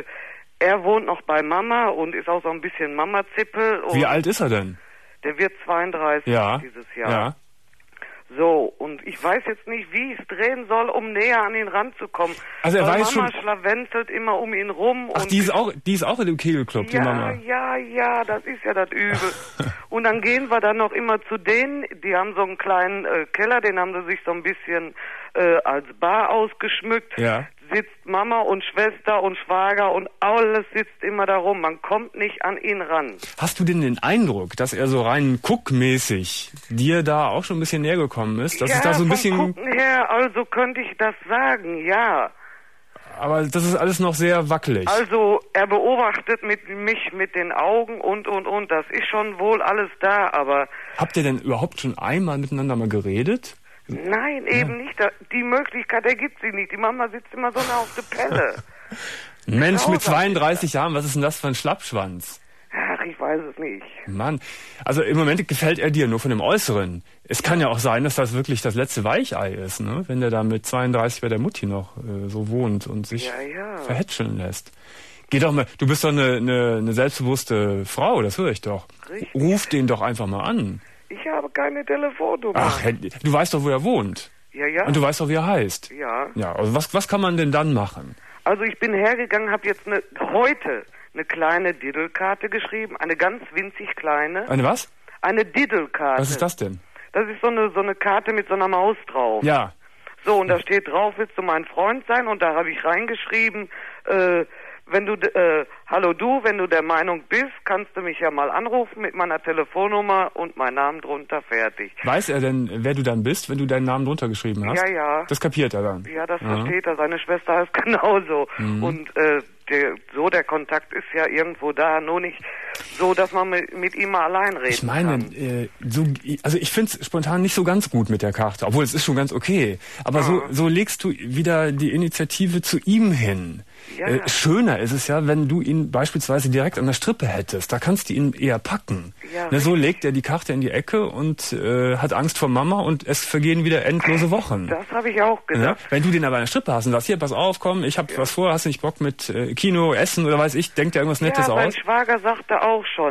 er wohnt noch bei Mama und ist auch so ein bisschen Mama-Zippel. Wie alt ist er denn? Der wird 32 dieses Jahr. Ja. So, und ich weiß jetzt nicht, wie ich es drehen soll, um näher an ihn ranzukommen. Also er weiß Mama schon... schlawenzelt immer um ihn rum. Ach, und die ist auch in dem Kegelclub, die Mama. Ja, das ist ja das Übel. Und dann gehen wir dann noch immer zu denen, die haben so einen kleinen Keller, den haben sie sich so ein bisschen als Bar ausgeschmückt. Ja. Sitzt Mama und Schwester und Schwager und alles sitzt immer da rum. Man kommt nicht an ihn ran. Hast du denn den Eindruck, dass er so rein guckmäßig dir da auch schon ein bisschen näher gekommen ist? Dass es da so ein bisschen... vom Gucken her, also könnte ich das sagen, ja. Aber das ist alles noch sehr wackelig. Also er beobachtet mich mit den Augen und. Das ist schon wohl alles da, aber... Habt ihr denn überhaupt schon einmal miteinander mal geredet? Nein, eben nicht. Die Möglichkeit ergibt sie nicht. Die Mama sitzt immer so nah auf der Pelle. Mensch, mit 32 Jahren, was ist denn das für ein Schlappschwanz? Ach, ich weiß es nicht. Mann, also im Moment gefällt er dir nur von dem Äußeren. Es kann ja auch sein, dass das wirklich das letzte Weichei ist, ne? Wenn der da mit 32 bei der Mutti noch so wohnt und sich verhätscheln lässt. Geh doch mal, du bist doch eine selbstbewusste Frau, das höre ich doch. Richtig. Ruf den doch einfach mal an. Ich habe keine Telefonnummer. Ach, du weißt doch, wo er wohnt. Ja. Und du weißt doch, wie er heißt. Ja. Ja, also was kann man denn dann machen? Also ich bin hergegangen, habe jetzt heute eine kleine Diddle-Karte geschrieben, eine ganz winzig kleine. Eine was? Eine Diddle-Karte. Was ist das denn? Das ist so eine Karte mit so einer Maus drauf. Ja. So, und da steht drauf, willst du mein Freund sein? Und da habe ich reingeschrieben, wenn du, hallo du, wenn du der Meinung bist, kannst du mich ja mal anrufen mit meiner Telefonnummer und mein Namen drunter, fertig. Weiß er denn, wer du dann bist, wenn du deinen Namen drunter geschrieben hast? Ja. Das kapiert er dann? Ja, das versteht er. Seine Schwester heißt genauso. Und der Kontakt ist ja irgendwo da, nur nicht so, dass man mit ihm mal allein reden Ich meine, kann. Also ich finde es spontan nicht so ganz gut mit der Karte, obwohl es ist schon ganz okay. Aber so legst du wieder die Initiative zu ihm hin. Ja. Schöner ist es ja, wenn du ihn beispielsweise direkt an der Strippe hättest. Da kannst du ihn eher packen. Ja, so legt er die Karte in die Ecke und hat Angst vor Mama und es vergehen wieder endlose Wochen. Das habe ich auch gedacht. Wenn du den aber an der Strippe hast und sagst, hier, pass auf, komm, ich hab was vor, hast du nicht Bock mit Kino, Essen oder weiß ich, denkt dir irgendwas Nettes aus? Mein Schwager sagte auch schon,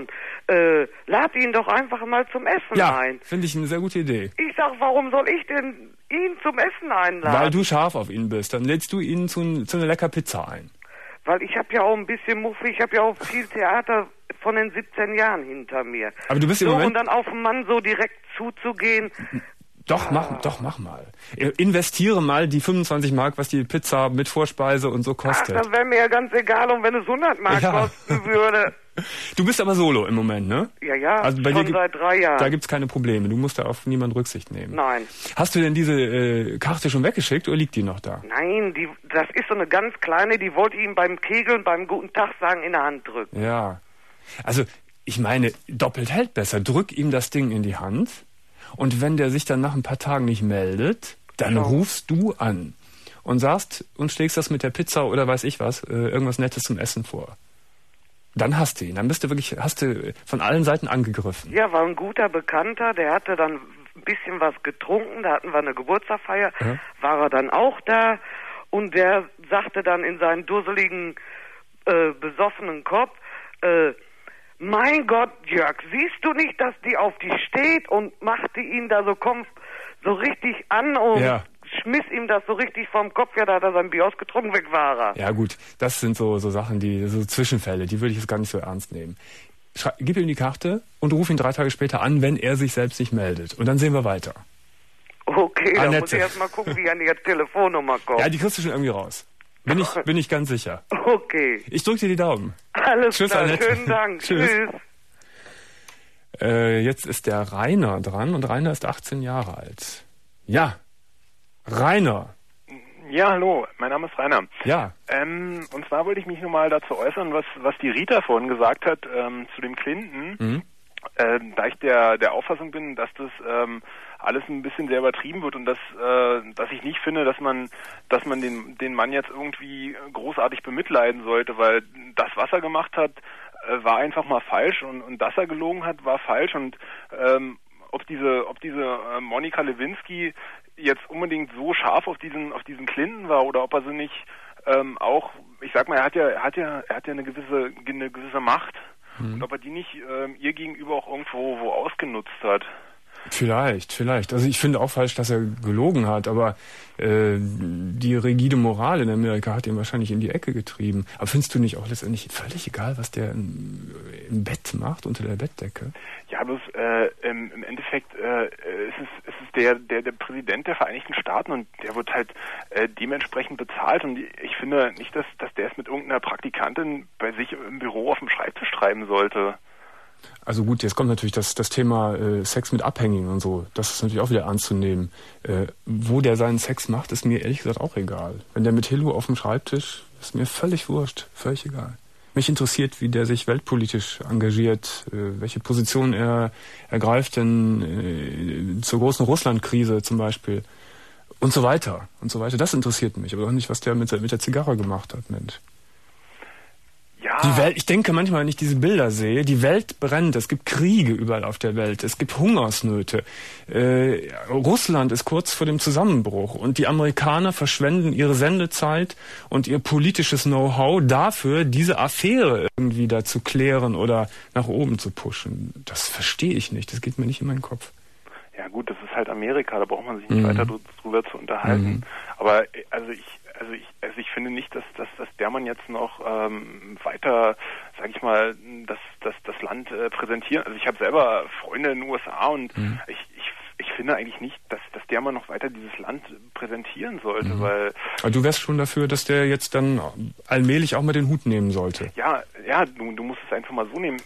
lad ihn doch einfach mal zum Essen ein. Ja, finde ich eine sehr gute Idee. Ich sag, warum soll ich denn ihn zum Essen einladen? Weil du scharf auf ihn bist. Dann lädst du ihn zu einer lecker Pizza ein. Weil ich habe ja auch ein bisschen Muffe, ich habe ja auch viel Theater von den 17 Jahren hinter mir. Aber du bist im Moment... Und dann auf den Mann so direkt zuzugehen... Mach mal. Investiere mal die 25 Mark, was die Pizza mit Vorspeise und so kostet. Ach, das wäre mir ja ganz egal, und wenn es 100 Mark kosten würde. Du bist aber solo im Moment, ne? Ja, also bei schon dir seit 3 Jahren. Da gibt's keine Probleme, du musst da auf niemanden Rücksicht nehmen. Nein. Hast du denn diese Karte schon weggeschickt oder liegt die noch da? Nein, das ist so eine ganz kleine, die wollte ihm beim Kegeln, beim guten Tag sagen, in der Hand drücken. Ja, also ich meine, doppelt hält besser. Drück ihm das Ding in die Hand. Und wenn der sich dann nach ein paar Tagen nicht meldet, dann rufst du an und sagst und schlägst das mit der Pizza oder weiß ich was, irgendwas Nettes zum Essen vor. Dann hast du ihn. Dann hast du von allen Seiten angegriffen. Ja, war ein guter Bekannter, der hatte dann ein bisschen was getrunken, da hatten wir eine Geburtstagsfeier, war er dann auch da, und der sagte dann in seinen dusseligen, besoffenen Kopf, mein Gott, Jörg, siehst du nicht, dass die auf dich steht, und machte ihn da so richtig an und schmiss ihm das so richtig vom Kopf, da hat er sein Bier ausgetrunken, weg war er. Ja gut, das sind so Sachen, so Zwischenfälle, die würde ich jetzt gar nicht so ernst nehmen. Gib ihm die Karte und ruf ihn 3 Tage später an, wenn er sich selbst nicht meldet. Und dann sehen wir weiter. Okay, dann muss ich erst mal gucken, wie er an die Telefonnummer kommt. Ja, die kriegst du schon irgendwie raus. Bin ich ganz sicher. Okay. Ich drück dir die Daumen. Alles Tschüss, klar, Annette. schönen Dank. Tschüss. Jetzt ist der Rainer dran, und Rainer ist 18 Jahre alt. Ja, Rainer. Ja, hallo, mein Name ist Rainer. Ja. Und zwar wollte ich mich nur mal dazu äußern, was die Rita vorhin gesagt hat zu dem Clinton. Da ich der Auffassung bin, dass das alles ein bisschen sehr übertrieben wird, und dass ich nicht finde, dass man den Mann jetzt irgendwie großartig bemitleiden sollte, weil das, was er gemacht hat, war einfach mal falsch, und dass er gelogen hat, war falsch, und ob diese Monika Lewinsky jetzt unbedingt so scharf auf diesen Clinton war, oder ob er sie nicht auch, ich sag mal, er hat ja eine gewisse Macht, und ob er die nicht ihr gegenüber auch irgendwo ausgenutzt hat. Vielleicht. Also ich finde auch falsch, dass er gelogen hat, aber die rigide Moral in Amerika hat ihn wahrscheinlich in die Ecke getrieben. Aber findest du nicht auch letztendlich völlig egal, was der im Bett macht, unter der Bettdecke? Ja, bloß im Endeffekt ist es der Präsident der Vereinigten Staaten, und der wird halt dementsprechend bezahlt, und ich finde nicht, dass der es mit irgendeiner Praktikantin bei sich im Büro auf dem Schreibtisch treiben sollte. Also gut, jetzt kommt natürlich das Thema Sex mit Abhängigen und so. Das ist natürlich auch wieder ernst zu nehmen. Wo der seinen Sex macht, ist mir ehrlich gesagt auch egal. Wenn der mit Hillu auf dem Schreibtisch, ist mir völlig wurscht, völlig egal. Mich interessiert, wie der sich weltpolitisch engagiert, welche Position er ergreift denn zur großen Russland-Krise zum Beispiel und so weiter und so weiter. Das interessiert mich, aber auch nicht, was der mit der Zigarre gemacht hat, Mensch. Ja. Die Welt, ich denke manchmal, wenn ich diese Bilder sehe, die Welt brennt, es gibt Kriege überall auf der Welt, es gibt Hungersnöte. Russland ist kurz vor dem Zusammenbruch, und die Amerikaner verschwenden ihre Sendezeit und ihr politisches Know-how dafür, diese Affäre irgendwie da zu klären oder nach oben zu pushen. Das verstehe ich nicht, das geht mir nicht in meinen Kopf. Ja gut, das ist halt Amerika, da braucht man sich nicht weiter drüber zu unterhalten. Aber ich finde nicht, dass der Mann jetzt noch weiter, sag ich mal, das Land präsentieren. Also ich habe selber Freunde in den USA, und ich finde eigentlich nicht, dass der Mann noch weiter dieses Land präsentieren sollte, weil... Aber du wärst schon dafür, dass der jetzt dann allmählich auch mal den Hut nehmen sollte. Ja, du musst es einfach mal so nehmen.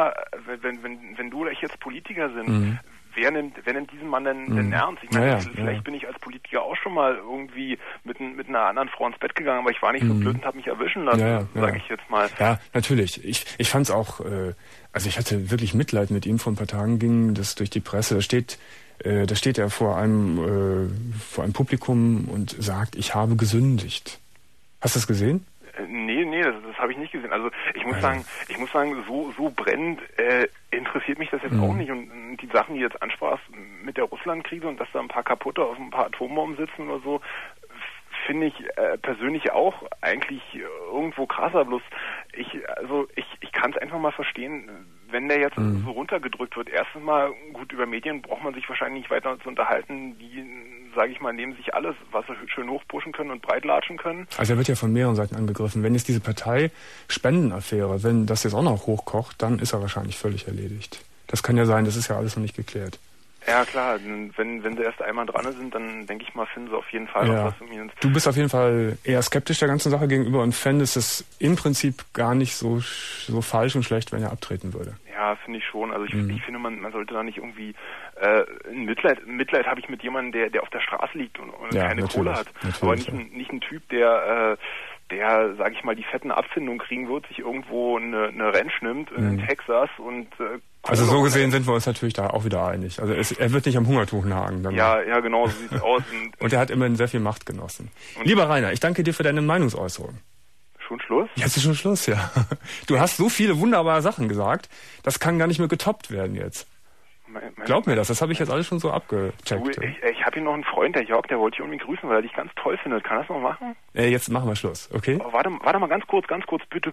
Wenn du oder ich jetzt Politiker sind, wer nimmt diesen Mann denn ernst? Ich meine, vielleicht bin ich als Politiker auch schon mal irgendwie mit einer anderen Frau ins Bett gegangen, aber ich war nicht so blöd und habe mich erwischen lassen, sage ich jetzt mal. Ja, natürlich. Ich fand's auch, also ich hatte wirklich Mitleid mit ihm. Vor ein paar Tagen ging das durch die Presse. Da steht er vor einem Publikum und sagt, ich habe gesündigt. Hast du das gesehen? Nee, das habe ich nicht gesehen. Also ich muss sagen, so brennend interessiert mich das jetzt auch nicht. Und die Sachen, die jetzt ansprachst mit der Russland-Krise und dass da ein paar Kaputte auf ein paar Atombomben sitzen oder so, finde ich persönlich auch eigentlich irgendwo krasser. Bloß ich kann es einfach mal verstehen, wenn der jetzt so runtergedrückt wird, erstens mal, gut, über Medien braucht man sich wahrscheinlich nicht weiter zu unterhalten, die, sage ich mal, nehmen sich alles, was sie schön hochpushen können und breitlatschen können. Also er wird ja von mehreren Seiten angegriffen. Wenn jetzt diese Partei-Spendenaffäre, wenn das jetzt auch noch hochkocht, dann ist er wahrscheinlich völlig erledigt. Das kann ja sein, das ist ja alles noch nicht geklärt. Ja klar, wenn sie erst einmal dran sind, dann denke ich mal, finden sie auf jeden Fall noch was um ihn. Du bist auf jeden Fall eher skeptisch der ganzen Sache gegenüber und fändest es im Prinzip gar nicht so falsch und schlecht, wenn er abtreten würde. Ja, finde ich schon. Also ich finde, man sollte da nicht irgendwie Mitleid habe ich mit jemandem, der auf der Straße liegt und keine Kohle hat. Aber nicht ein Typ, der sage ich mal, die fetten Abfindungen kriegen wird, sich irgendwo eine Ranch nimmt in Texas und also so gesehen sind wir uns natürlich da auch wieder einig. Also er wird nicht am Hungertuch nagen. Ja, genau, so sieht's aus. Und er hat immerhin sehr viel Macht genossen. Lieber Rainer, ich danke dir für deine Meinungsäußerung. Schon Schluss? Jetzt ist schon Schluss, ja. Du hast so viele wunderbare Sachen gesagt, das kann gar nicht mehr getoppt werden jetzt. Glaub mir das habe ich jetzt alles schon so abgecheckt. Du, ich habe hier noch einen Freund, der Jörg, der wollte dich irgendwie grüßen, weil er dich ganz toll findet. Kann das noch machen? Jetzt machen wir Schluss, okay? Oh, warte mal ganz kurz, bitte.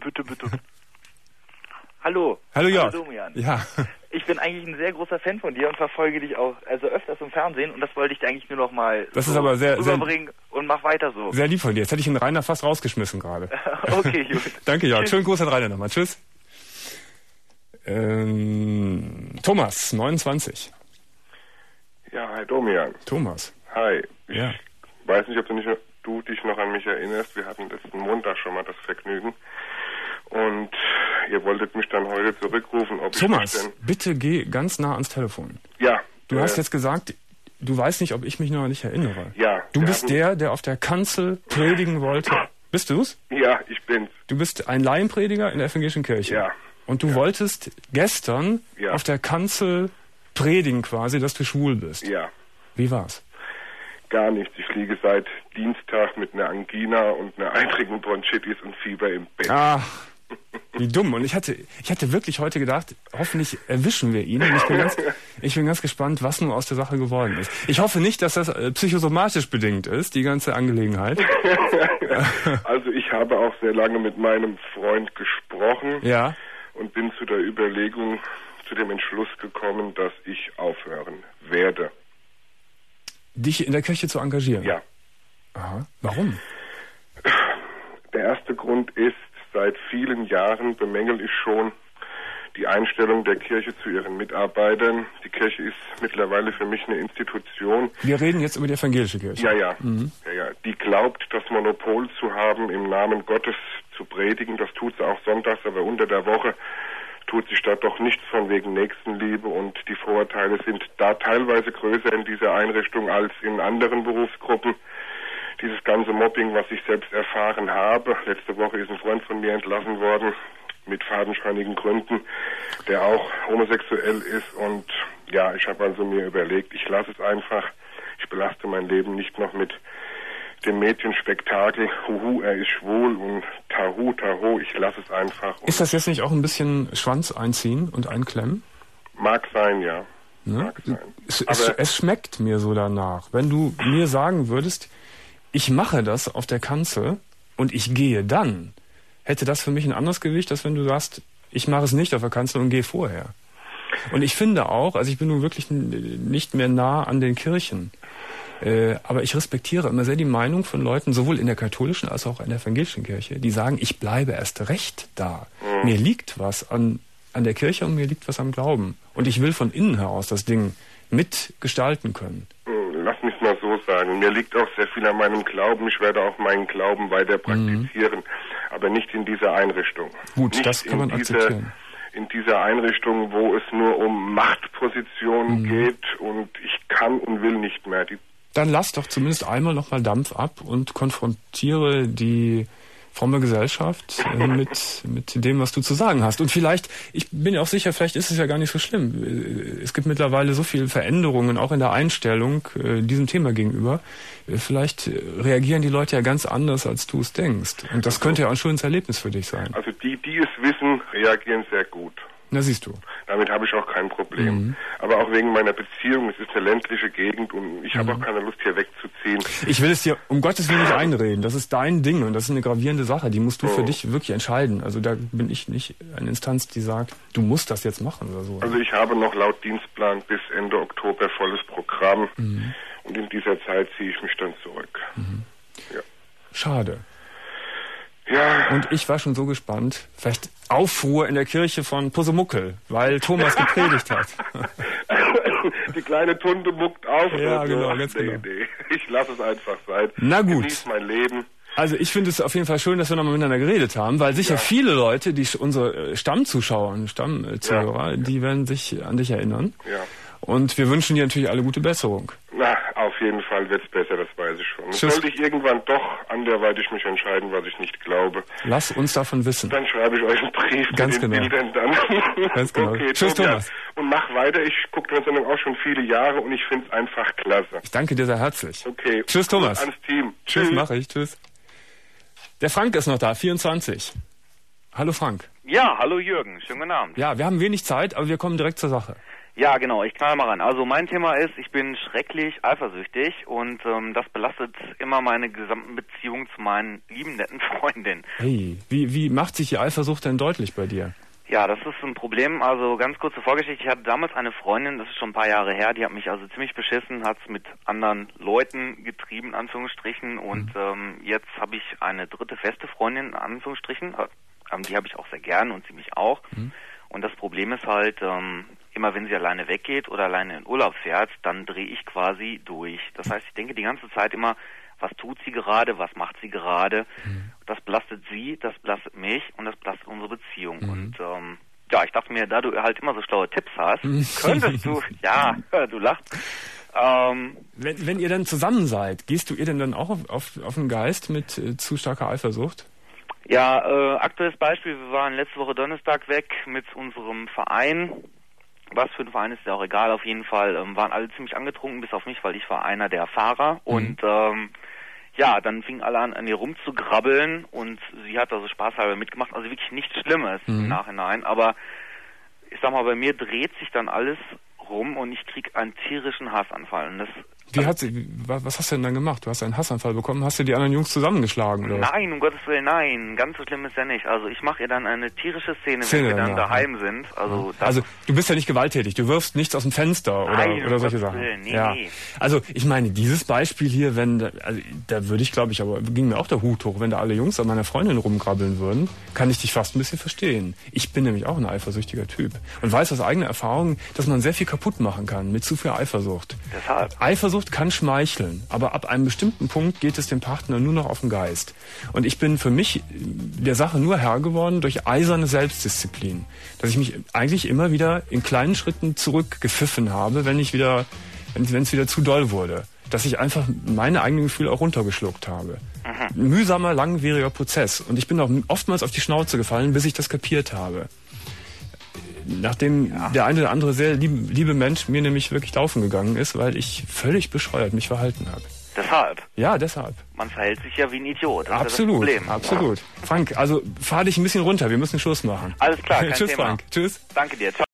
Hallo. Hallo Jörg. Hallo Domian. Ja. Ich bin eigentlich ein sehr großer Fan von dir und verfolge dich auch öfters im Fernsehen und das wollte ich dir eigentlich nur noch mal rüberbringen und mach weiter so. Sehr lieb von dir. Jetzt hätte ich den Rainer fast rausgeschmissen gerade. Okay, gut. Danke Jörg. Schönen Gruß an Rainer nochmal. Tschüss. Thomas, 29. Ja, hi Domian. Thomas. Hi. Ich weiß nicht, ob du dich noch an mich erinnerst. Wir hatten letzten Montag schon mal das Vergnügen. Und ihr wolltet mich dann heute zurückrufen, ob Thomas, ich mich denn... bitte geh ganz nah ans Telefon. Ja. Du hast jetzt gesagt, du weißt nicht, ob ich mich noch nicht erinnere. Ja. Du bist der auf der Kanzel predigen wollte. Bist du's? Ja, ich bin's. Du bist ein Laienprediger in der evangelischen Kirche. Ja. Und du wolltest gestern auf der Kanzel predigen quasi, dass du schwul bist. Ja. Wie war's? Gar nichts. Ich liege seit Dienstag mit einer Angina und einer eitrigen Bronchitis und Fieber im Bett. Ach, wie dumm. Und ich hatte wirklich heute gedacht, hoffentlich erwischen wir ihn. Und ich bin ganz gespannt, was nun aus der Sache geworden ist. Ich hoffe nicht, dass das psychosomatisch bedingt ist, die ganze Angelegenheit. Also ich habe auch sehr lange mit meinem Freund gesprochen. Ja. Und bin zu der Überlegung, zu dem Entschluss gekommen, dass ich aufhören werde. Dich in der Kirche zu engagieren? Ja. Aha. Warum? Der erste Grund ist, seit vielen Jahren bemängel ich schon die Einstellung der Kirche zu ihren Mitarbeitern. Die Kirche ist mittlerweile für mich eine Institution. Wir reden jetzt über die evangelische Kirche. Ja. Die glaubt, das Monopol zu haben, im Namen Gottes zu predigen. Das tut sie auch sonntags, aber unter der Woche tut sich da doch nichts von wegen Nächstenliebe und die Vorurteile sind da teilweise größer in dieser Einrichtung als in anderen Berufsgruppen. Dieses ganze Mobbing, was ich selbst erfahren habe, letzte Woche ist ein Freund von mir entlassen worden, mit fadenscheinigen Gründen, der auch homosexuell ist und ja, ich habe also mir überlegt, ich lasse es einfach, ich belaste mein Leben nicht noch mit dem Mädchenspektakel, huhu, er ist schwul und tahu, ich lasse es einfach. Ist das jetzt nicht auch ein bisschen Schwanz einziehen und einklemmen? Mag sein, ja. Mag sein. Es schmeckt mir so danach. Wenn du mir sagen würdest, ich mache das auf der Kanzel und ich gehe dann, hätte das für mich ein anderes Gewicht, als wenn du sagst, ich mache es nicht auf der Kanzel und gehe vorher. Und ich finde auch, also ich bin nun wirklich nicht mehr nah an den Kirchen, aber ich respektiere immer sehr die Meinung von Leuten, sowohl in der katholischen als auch in der evangelischen Kirche, die sagen, ich bleibe erst recht da. Mir liegt was an der Kirche und mir liegt was am Glauben. Und ich will von innen heraus das Ding mitgestalten können. Lass mich mal so sagen. Mir liegt auch sehr viel an meinem Glauben. Ich werde auch meinen Glauben weiter praktizieren, aber nicht in dieser Einrichtung. Gut, nicht das kann man akzeptieren. In dieser Einrichtung, wo es nur um Machtpositionen geht und ich kann und will nicht mehr. Dann lass doch zumindest einmal nochmal Dampf ab und konfrontiere die fromme Gesellschaft mit dem, was du zu sagen hast. Und vielleicht, ich bin ja auch sicher, vielleicht ist es ja gar nicht so schlimm. Es gibt mittlerweile so viele Veränderungen, auch in der Einstellung diesem Thema gegenüber. Vielleicht reagieren die Leute ja ganz anders, als du es denkst. Und das könnte ja auch ein schönes Erlebnis für dich sein. Also die es wissen, reagieren sehr gut. Na, siehst du. Damit habe ich auch kein Problem. Aber auch wegen meiner Beziehung, es ist eine ländliche Gegend und ich habe auch keine Lust, hier wegzuziehen. Ich will es dir um Gottes Willen nicht einreden. Das ist dein Ding und das ist eine gravierende Sache. Die musst du für dich wirklich entscheiden. Also da bin ich nicht eine Instanz, die sagt, du musst das jetzt machen oder so. Also ich habe noch laut Dienstplan bis Ende Oktober volles Programm und in dieser Zeit ziehe ich mich dann zurück. Ja. Schade. Ja. Und ich war schon so gespannt. Vielleicht Aufruhr in der Kirche von Pussemuckel, weil Thomas gepredigt hat. Die kleine Tunde muckt auf. Ja, genau, ganz genau. Nee. Ich lasse es einfach sein. Na gut. Genieß mein Leben. Also ich finde es auf jeden Fall schön, dass wir nochmal miteinander geredet haben, weil sicher viele Leute, unsere Stammzuschauer und Stammzuhörer, die werden sich an dich erinnern. Ja. Und wir wünschen dir natürlich alle gute Besserung. Na, auf jeden Fall wird's besser, das weiß ich schon. Sollte ich irgendwann doch anderweitig mich entscheiden, was ich nicht glaube. Lass uns davon wissen. Dann schreibe ich euch einen Brief Ganz mit den Bildern dann. Ganz genau. Okay, Tschüss, Thomas. Und mach weiter. Ich gucke deine Sendung auch schon viele Jahre und ich finde es einfach klasse. Ich danke dir sehr herzlich. Okay. Tschüss, Thomas. Ans Team. Tschüss, mach ich. Tschüss. Der Frank ist noch da, 24. Hallo Frank. Ja, hallo Jürgen. Schönen guten Abend. Ja, wir haben wenig Zeit, aber wir kommen direkt zur Sache. Ja, genau, ich knall mal ran. Also mein Thema ist, ich bin schrecklich eifersüchtig und das belastet immer meine gesamten Beziehungen zu meinen lieben, netten Freundinnen. Hey, wie macht sich die Eifersucht denn deutlich bei dir? Ja, das ist ein Problem. Also ganz kurze Vorgeschichte. Ich hatte damals eine Freundin, das ist schon ein paar Jahre her, die hat mich also ziemlich beschissen, hat es mit anderen Leuten getrieben, in Anführungsstrichen. Und jetzt habe ich eine dritte feste Freundin, in Anführungsstrichen. Die habe ich auch sehr gern und sie mich auch. Und das Problem ist halt, immer wenn sie alleine weggeht oder alleine in Urlaub fährt, dann drehe ich quasi durch. Das heißt, ich denke die ganze Zeit immer, was tut sie gerade, was macht sie gerade. Das belastet sie, das belastet mich und das belastet unsere Beziehung. Und ja, ich dachte mir, da du halt immer so schlaue Tipps hast, könntest du, ja, du lachst. Wenn ihr dann zusammen seid, gehst du ihr denn dann auch auf den Geist mit zu starker Eifersucht? Ja, aktuelles Beispiel, wir waren letzte Woche Donnerstag weg mit unserem Verein. Was für ein Verein ist ja auch egal, auf jeden Fall waren alle ziemlich angetrunken, bis auf mich, weil ich war einer der Fahrer. Und ja, dann fingen alle an ihr rumzugrabbeln und sie hat also spaßhalber mitgemacht. Also wirklich nichts Schlimmes im Nachhinein. Aber ich sag mal, bei mir dreht sich dann alles rum und ich krieg einen tierischen Hassanfall. Und das, was hast du denn dann gemacht? Du hast einen Hassanfall bekommen, hast du die anderen Jungs zusammengeschlagen, oder? Nein, um Gottes Willen, nein. Ganz so schlimm ist ja nicht. Also ich mache ihr dann eine tierische Szene, wenn wir dann daheim sind. Also du bist ja nicht gewalttätig, du wirfst nichts aus dem Fenster oder solche Sachen. Nee. Also ich meine, dieses Beispiel hier, da würde ich, glaube ich, aber ging mir auch der Hut hoch, wenn da alle Jungs an meiner Freundin rumgrabbeln würden, kann ich dich fast ein bisschen verstehen. Ich bin nämlich auch ein eifersüchtiger Typ und weiß aus eigener Erfahrung, dass man sehr viel kaputt machen kann mit zu viel Eifersucht. Deshalb. Eifersucht kann schmeicheln, aber ab einem bestimmten Punkt geht es dem Partner nur noch auf den Geist. Und ich bin für mich der Sache nur Herr geworden durch eiserne Selbstdisziplin. Dass ich mich eigentlich immer wieder in kleinen Schritten zurückgepfiffen habe, wenn es wieder zu doll wurde. Dass ich einfach meine eigenen Gefühle auch runtergeschluckt habe. Ein mühsamer, langwieriger Prozess. Und ich bin auch oftmals auf die Schnauze gefallen, bis ich das kapiert habe. Nachdem der eine oder andere sehr liebe Mensch mir nämlich wirklich laufen gegangen ist, weil ich völlig bescheuert mich verhalten habe. Deshalb? Ja, deshalb. Man verhält sich ja wie ein Idiot. Das absolut, ist ja das Problem. Absolut. Frank, also fahr dich ein bisschen runter, wir müssen Schluss machen. Alles klar, kein Tschüss, Thema. Frank. Tschüss. Danke dir. Ciao.